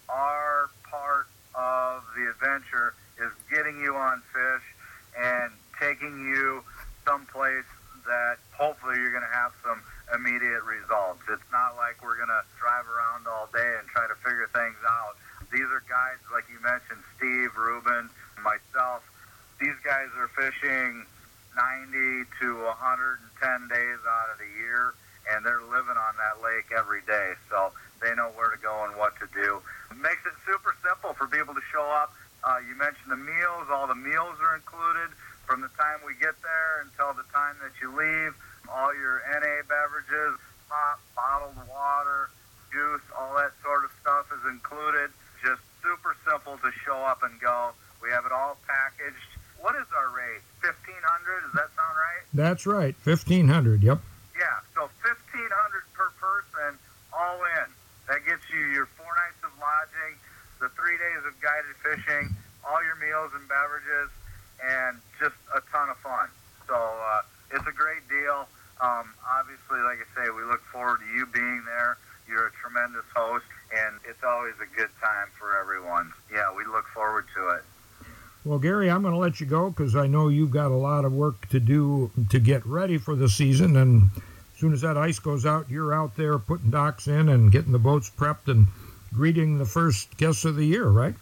[SPEAKER 7] our part of the adventure is getting you on fish and taking you someplace that hopefully you're going to have some immediate results. It's not like we're going to drive around all day and try to figure things out. These are guys, like you mentioned, Steve, Ruben, myself. These guys are fishing ninety to one hundred ten days out of the year, and they're living on that lake every day, so they know where to go and what to do. It makes it super simple for people to show up. Uh, you mentioned the meals. All the meals are included from the time we get there until the time that you leave. All your N A beverages, pop, bottled water, juice, all that sort of stuff is included. Just super simple to show up and go. We have it all packaged. What is our rate? fifteen hundred dollars? Does that sound right?
[SPEAKER 13] That's right, fifteen hundred dollars, yep.
[SPEAKER 7] Yeah, so fifteen hundred dollars per person, all in. That gets you your four nights of lodging, the three days of guided fishing, all your meals and beverages, and just a ton of fun. So uh, it's a great deal. Um, obviously, like I say, we look forward to you being there. You're a tremendous host, and it's always a good time for everyone. Yeah, we look forward to it.
[SPEAKER 13] Well, Gary, I'm going to let you go because I know you've got a lot of work to do to get ready for the season. And as soon as that ice goes out, you're out there putting docks in and getting the boats prepped and greeting the first guests of the year, right?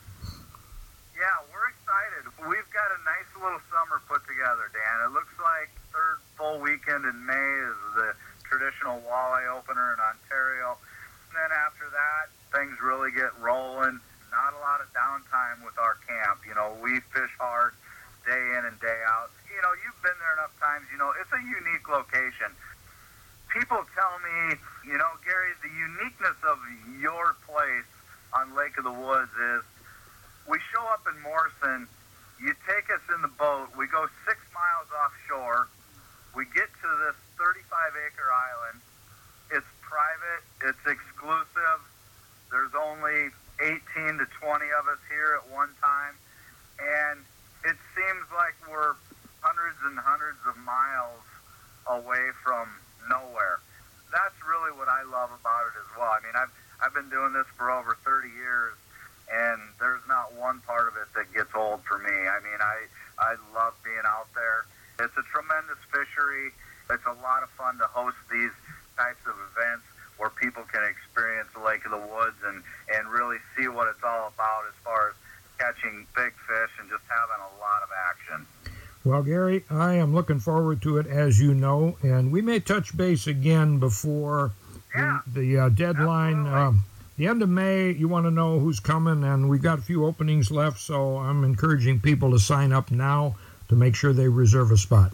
[SPEAKER 7] Yeah, we're excited. We've got a nice little summer put together, Dan. It looks like third full weekend in May is the traditional walleye opener in Ontario. And then after that, things really get rolling. Not a lot of downtime with our camp. You know, we fish hard day in and day out. You know, you've been there enough times. You know, it's a unique location. People tell me, you know, Gary, the uniqueness of your place on Lake of the Woods is we show up in Morrison, you take us in the boat, we go six miles offshore, we get to this thirty-five acre island. It's private, it's exclusive. There's only eighteen to twenty of us here at one time, and it seems like we're hundreds and hundreds of miles away from nowhere. That's really what I love about it as well. I mean, I've I've been doing this for over thirty years, and there's not one part of it that gets old for me. I mean, I I love being out there. It's a tremendous fishery. It's a lot of fun to host these types of events where people can experience the Lake of the Woods and, and really see what it's all about as far as catching big fish and just having a lot of action.
[SPEAKER 13] Well, Gary, I am looking forward to it, as you know, and we may touch base again before yeah, the, the uh, deadline. Um, the end of May, you want to know who's coming, and we've got a few openings left, so I'm encouraging people to sign up now to make sure they reserve a spot.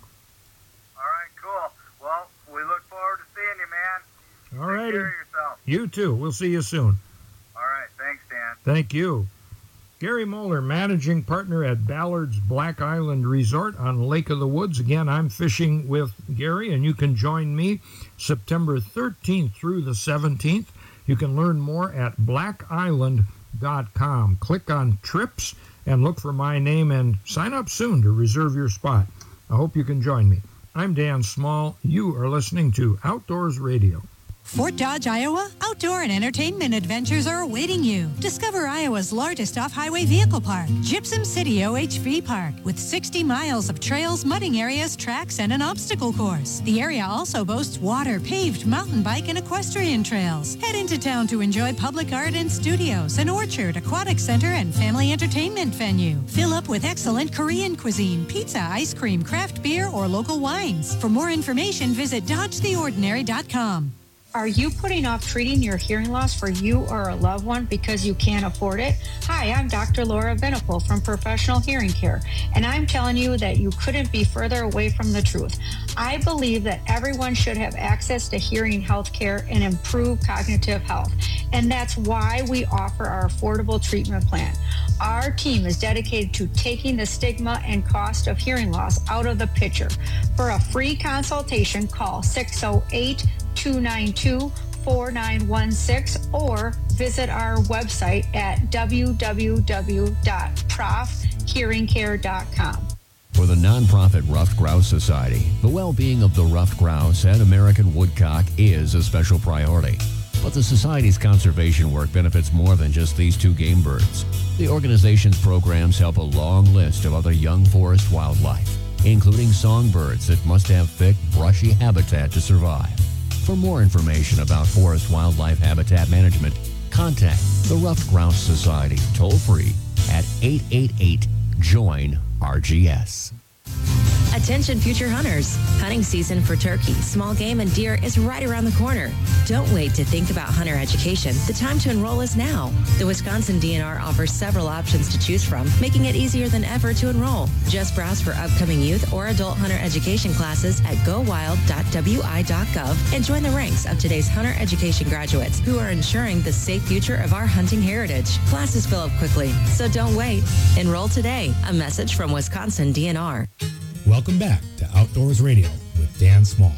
[SPEAKER 7] All right, cool. Well, we look forward to seeing you, man.
[SPEAKER 13] All right.
[SPEAKER 7] Take care of yourself.
[SPEAKER 13] You too. We'll see you soon.
[SPEAKER 7] All right. Thanks, Dan.
[SPEAKER 13] Thank you. Gary Moeller, managing partner at Ballard's Black Island Resort on Lake of the Woods. Again, I'm fishing with Gary, and you can join me September thirteenth through the seventeenth. You can learn more at black island dot com. Click on trips and look for my name and sign up soon to reserve your spot. I hope you can join me. I'm Dan Small. You are listening to Outdoors Radio.
[SPEAKER 15] Fort Dodge, Iowa, outdoor and entertainment adventures are awaiting you. Discover Iowa's largest off-highway vehicle park, Gypsum City O H V Park, with sixty miles of trails, mudding areas, tracks, and an obstacle course. The area also boasts water, paved mountain bike, and equestrian trails. Head into town to enjoy public art and studios, an orchard, aquatic center, and family entertainment venue. Fill up with excellent Korean cuisine, pizza, ice cream, craft beer, or local wines. For more information, visit dodge the ordinary dot com.
[SPEAKER 16] Are you putting off treating your hearing loss for you or a loved one because you can't afford it? Hi, I'm Doctor Laura Venipal from Professional Hearing Care, and I'm telling you that you couldn't be further away from the truth. I believe that everyone should have access to hearing health care and improve cognitive health, and that's why we offer our affordable treatment plan. Our team is dedicated to taking the stigma and cost of hearing loss out of the picture. For a free consultation, call six oh eight, two nine two, four nine one six or visit our website at w w w dot prof hearing care dot com.
[SPEAKER 6] For the nonprofit Ruffed Grouse Society, the well-being of the ruffed grouse and American woodcock is a special priority. But the Society's conservation work benefits more than just these two game birds. The organization's programs help a long list of other young forest wildlife, including songbirds that must have thick, brushy habitat to survive. For more information about forest wildlife habitat management, contact the Ruffed Grouse Society toll-free at eight eight eight, join R G S.
[SPEAKER 2] Attention future hunters. Hunting season for turkey, small game, and deer is right around the corner. Don't wait to think about hunter education. The time to enroll is now. The Wisconsin D N R offers several options to choose from, making it easier than ever to enroll. Just browse for upcoming youth or adult hunter education classes at go wild dot w i dot gov and join the ranks of today's hunter education graduates who are ensuring the safe future of our hunting heritage. Classes fill up quickly, so don't wait. Enroll today. A message from Wisconsin D N R.
[SPEAKER 12] Welcome back to Outdoors Radio with Dan Small.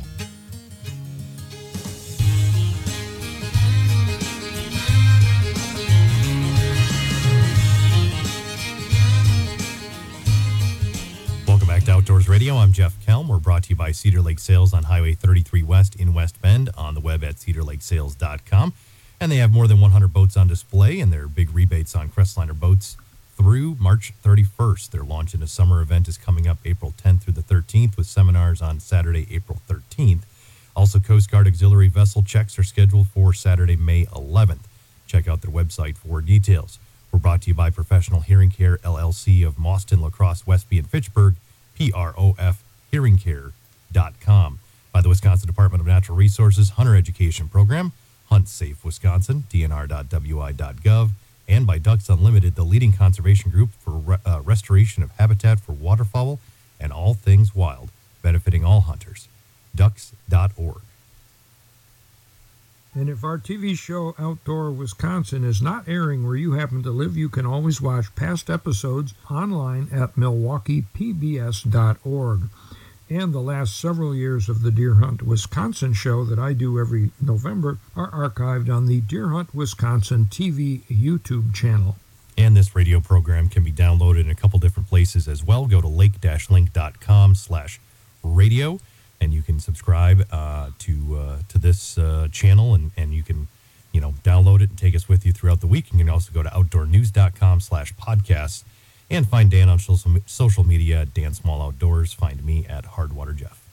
[SPEAKER 14] Radio. I'm Jeff Kelm. We're brought to you by Cedar Lake Sales on Highway thirty-three West in West Bend, on the web at cedar lake sales dot com. And they have more than one hundred boats on display, and their big rebates on Crestliner boats through March thirty-first. Their launch in a summer event is coming up April tenth through the thirteenth, with seminars on Saturday, April thirteenth. Also, Coast Guard auxiliary vessel checks are scheduled for Saturday, May eleventh. Check out their website for details. We're brought to you by Professional Hearing Care, L L C of Mauston, La Crosse, Westby, and Fitchburg, P R O F hearing care dot com. By the Wisconsin Department of Natural Resources Hunter Education Program, Hunt Safe Wisconsin, D N R dot W I dot gov, and by Ducks Unlimited, the leading conservation group for re- uh, restoration of habitat for waterfowl and all things wild, benefiting all hunters. ducks dot org.
[SPEAKER 13] And if our T V show Outdoor Wisconsin is not airing where you happen to live, you can always watch past episodes online at milwaukee p b s dot org. And the last several years of the Deer Hunt Wisconsin show that I do every November are archived on the Deer Hunt Wisconsin T V YouTube channel.
[SPEAKER 14] And this radio program can be downloaded in a couple different places as well. Go to lake dash link dot com slash radio. And you can subscribe uh, to uh, to this uh, channel, and, and you can, you know, download it and take us with you throughout the week. You can also go to outdoor news dot com slash podcasts and find Dan on social, social media at Dan Small Outdoors. Find me at Hardwater Jeff.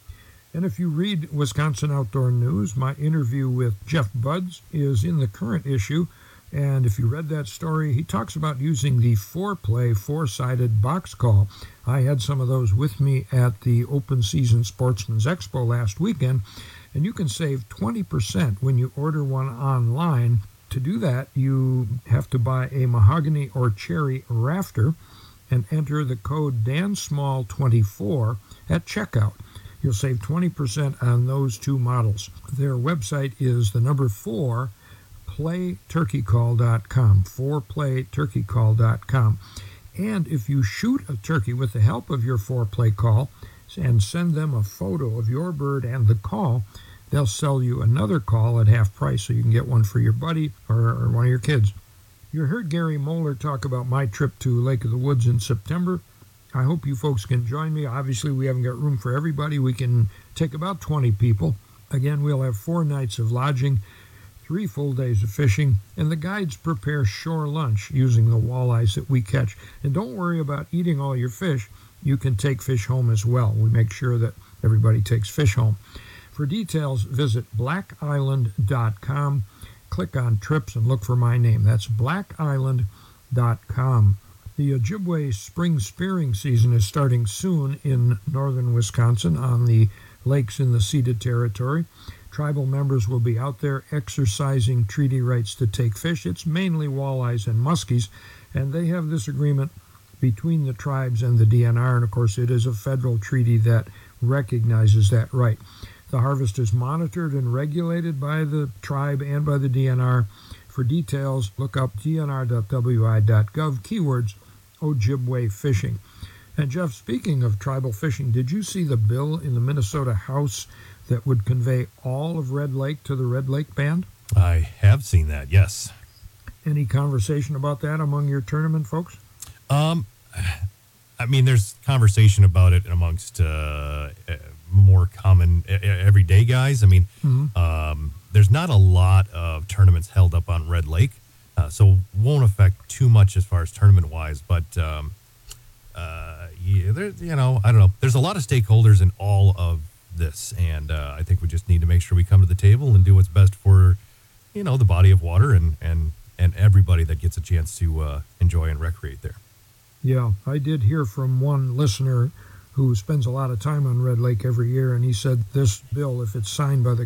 [SPEAKER 13] And if you read Wisconsin Outdoor News, my interview with Jeff Buds is in the current issue. And if you read that story, he talks about using the four-play, four-sided box call. I had some of those with me at the Open Season Sportsman's Expo last weekend, and you can save twenty percent when you order one online. To do that, you have to buy a mahogany or cherry rafter and enter the code Dan Small twenty-four at checkout. You'll save twenty percent on those two models. Their website is the number four, play turkey call dot com, four play turkey call dot com. And if you shoot a turkey with the help of your four-play call and send them a photo of your bird and the call, they'll sell you another call at half price, so you can get one for your buddy or, or one of your kids. You heard Gary Moeller talk about my trip to Lake of the Woods in September. I hope you folks can join me. Obviously, we haven't got room for everybody. We can take about twenty people. Again, we'll have four nights of lodging, three full days of fishing, and the guides prepare shore lunch using the walleyes that we catch. And don't worry about eating all your fish. You can take fish home as well. We make sure that everybody takes fish home. For details, visit black island dot com. Click on trips and look for my name. That's black island dot com. The Ojibwe spring spearing season is starting soon in northern Wisconsin on the lakes in the ceded territory. Tribal members will be out there exercising treaty rights to take fish. It's mainly walleyes and muskies, and they have this agreement between the tribes and the D N R, and of course it is a federal treaty that recognizes that right. The harvest is monitored and regulated by the tribe and by the D N R. For details, look up D N R dot W I dot gov, keywords Ojibwe fishing. And Jeff, speaking of tribal fishing, did you see the bill in the Minnesota House that would convey all of Red Lake to the Red Lake Band?
[SPEAKER 14] I have seen that, yes.
[SPEAKER 13] Any conversation about that among your tournament folks?
[SPEAKER 14] Um, I mean, there's conversation about it amongst uh, more common everyday guys. I mean, mm-hmm. um, there's not a lot of tournaments held up on Red Lake, uh, so won't affect too much as far as tournament-wise. But um, uh, yeah, there, you know, I don't know. There's a lot of stakeholders in all of this, and uh, I think we just need to make sure we come to the table and do what's best for, you know, the body of water and and and everybody that gets a chance to uh, enjoy and recreate there.
[SPEAKER 13] Yeah, I did hear from one listener who spends a lot of time on Red Lake every year, and he said this bill, if it's signed by the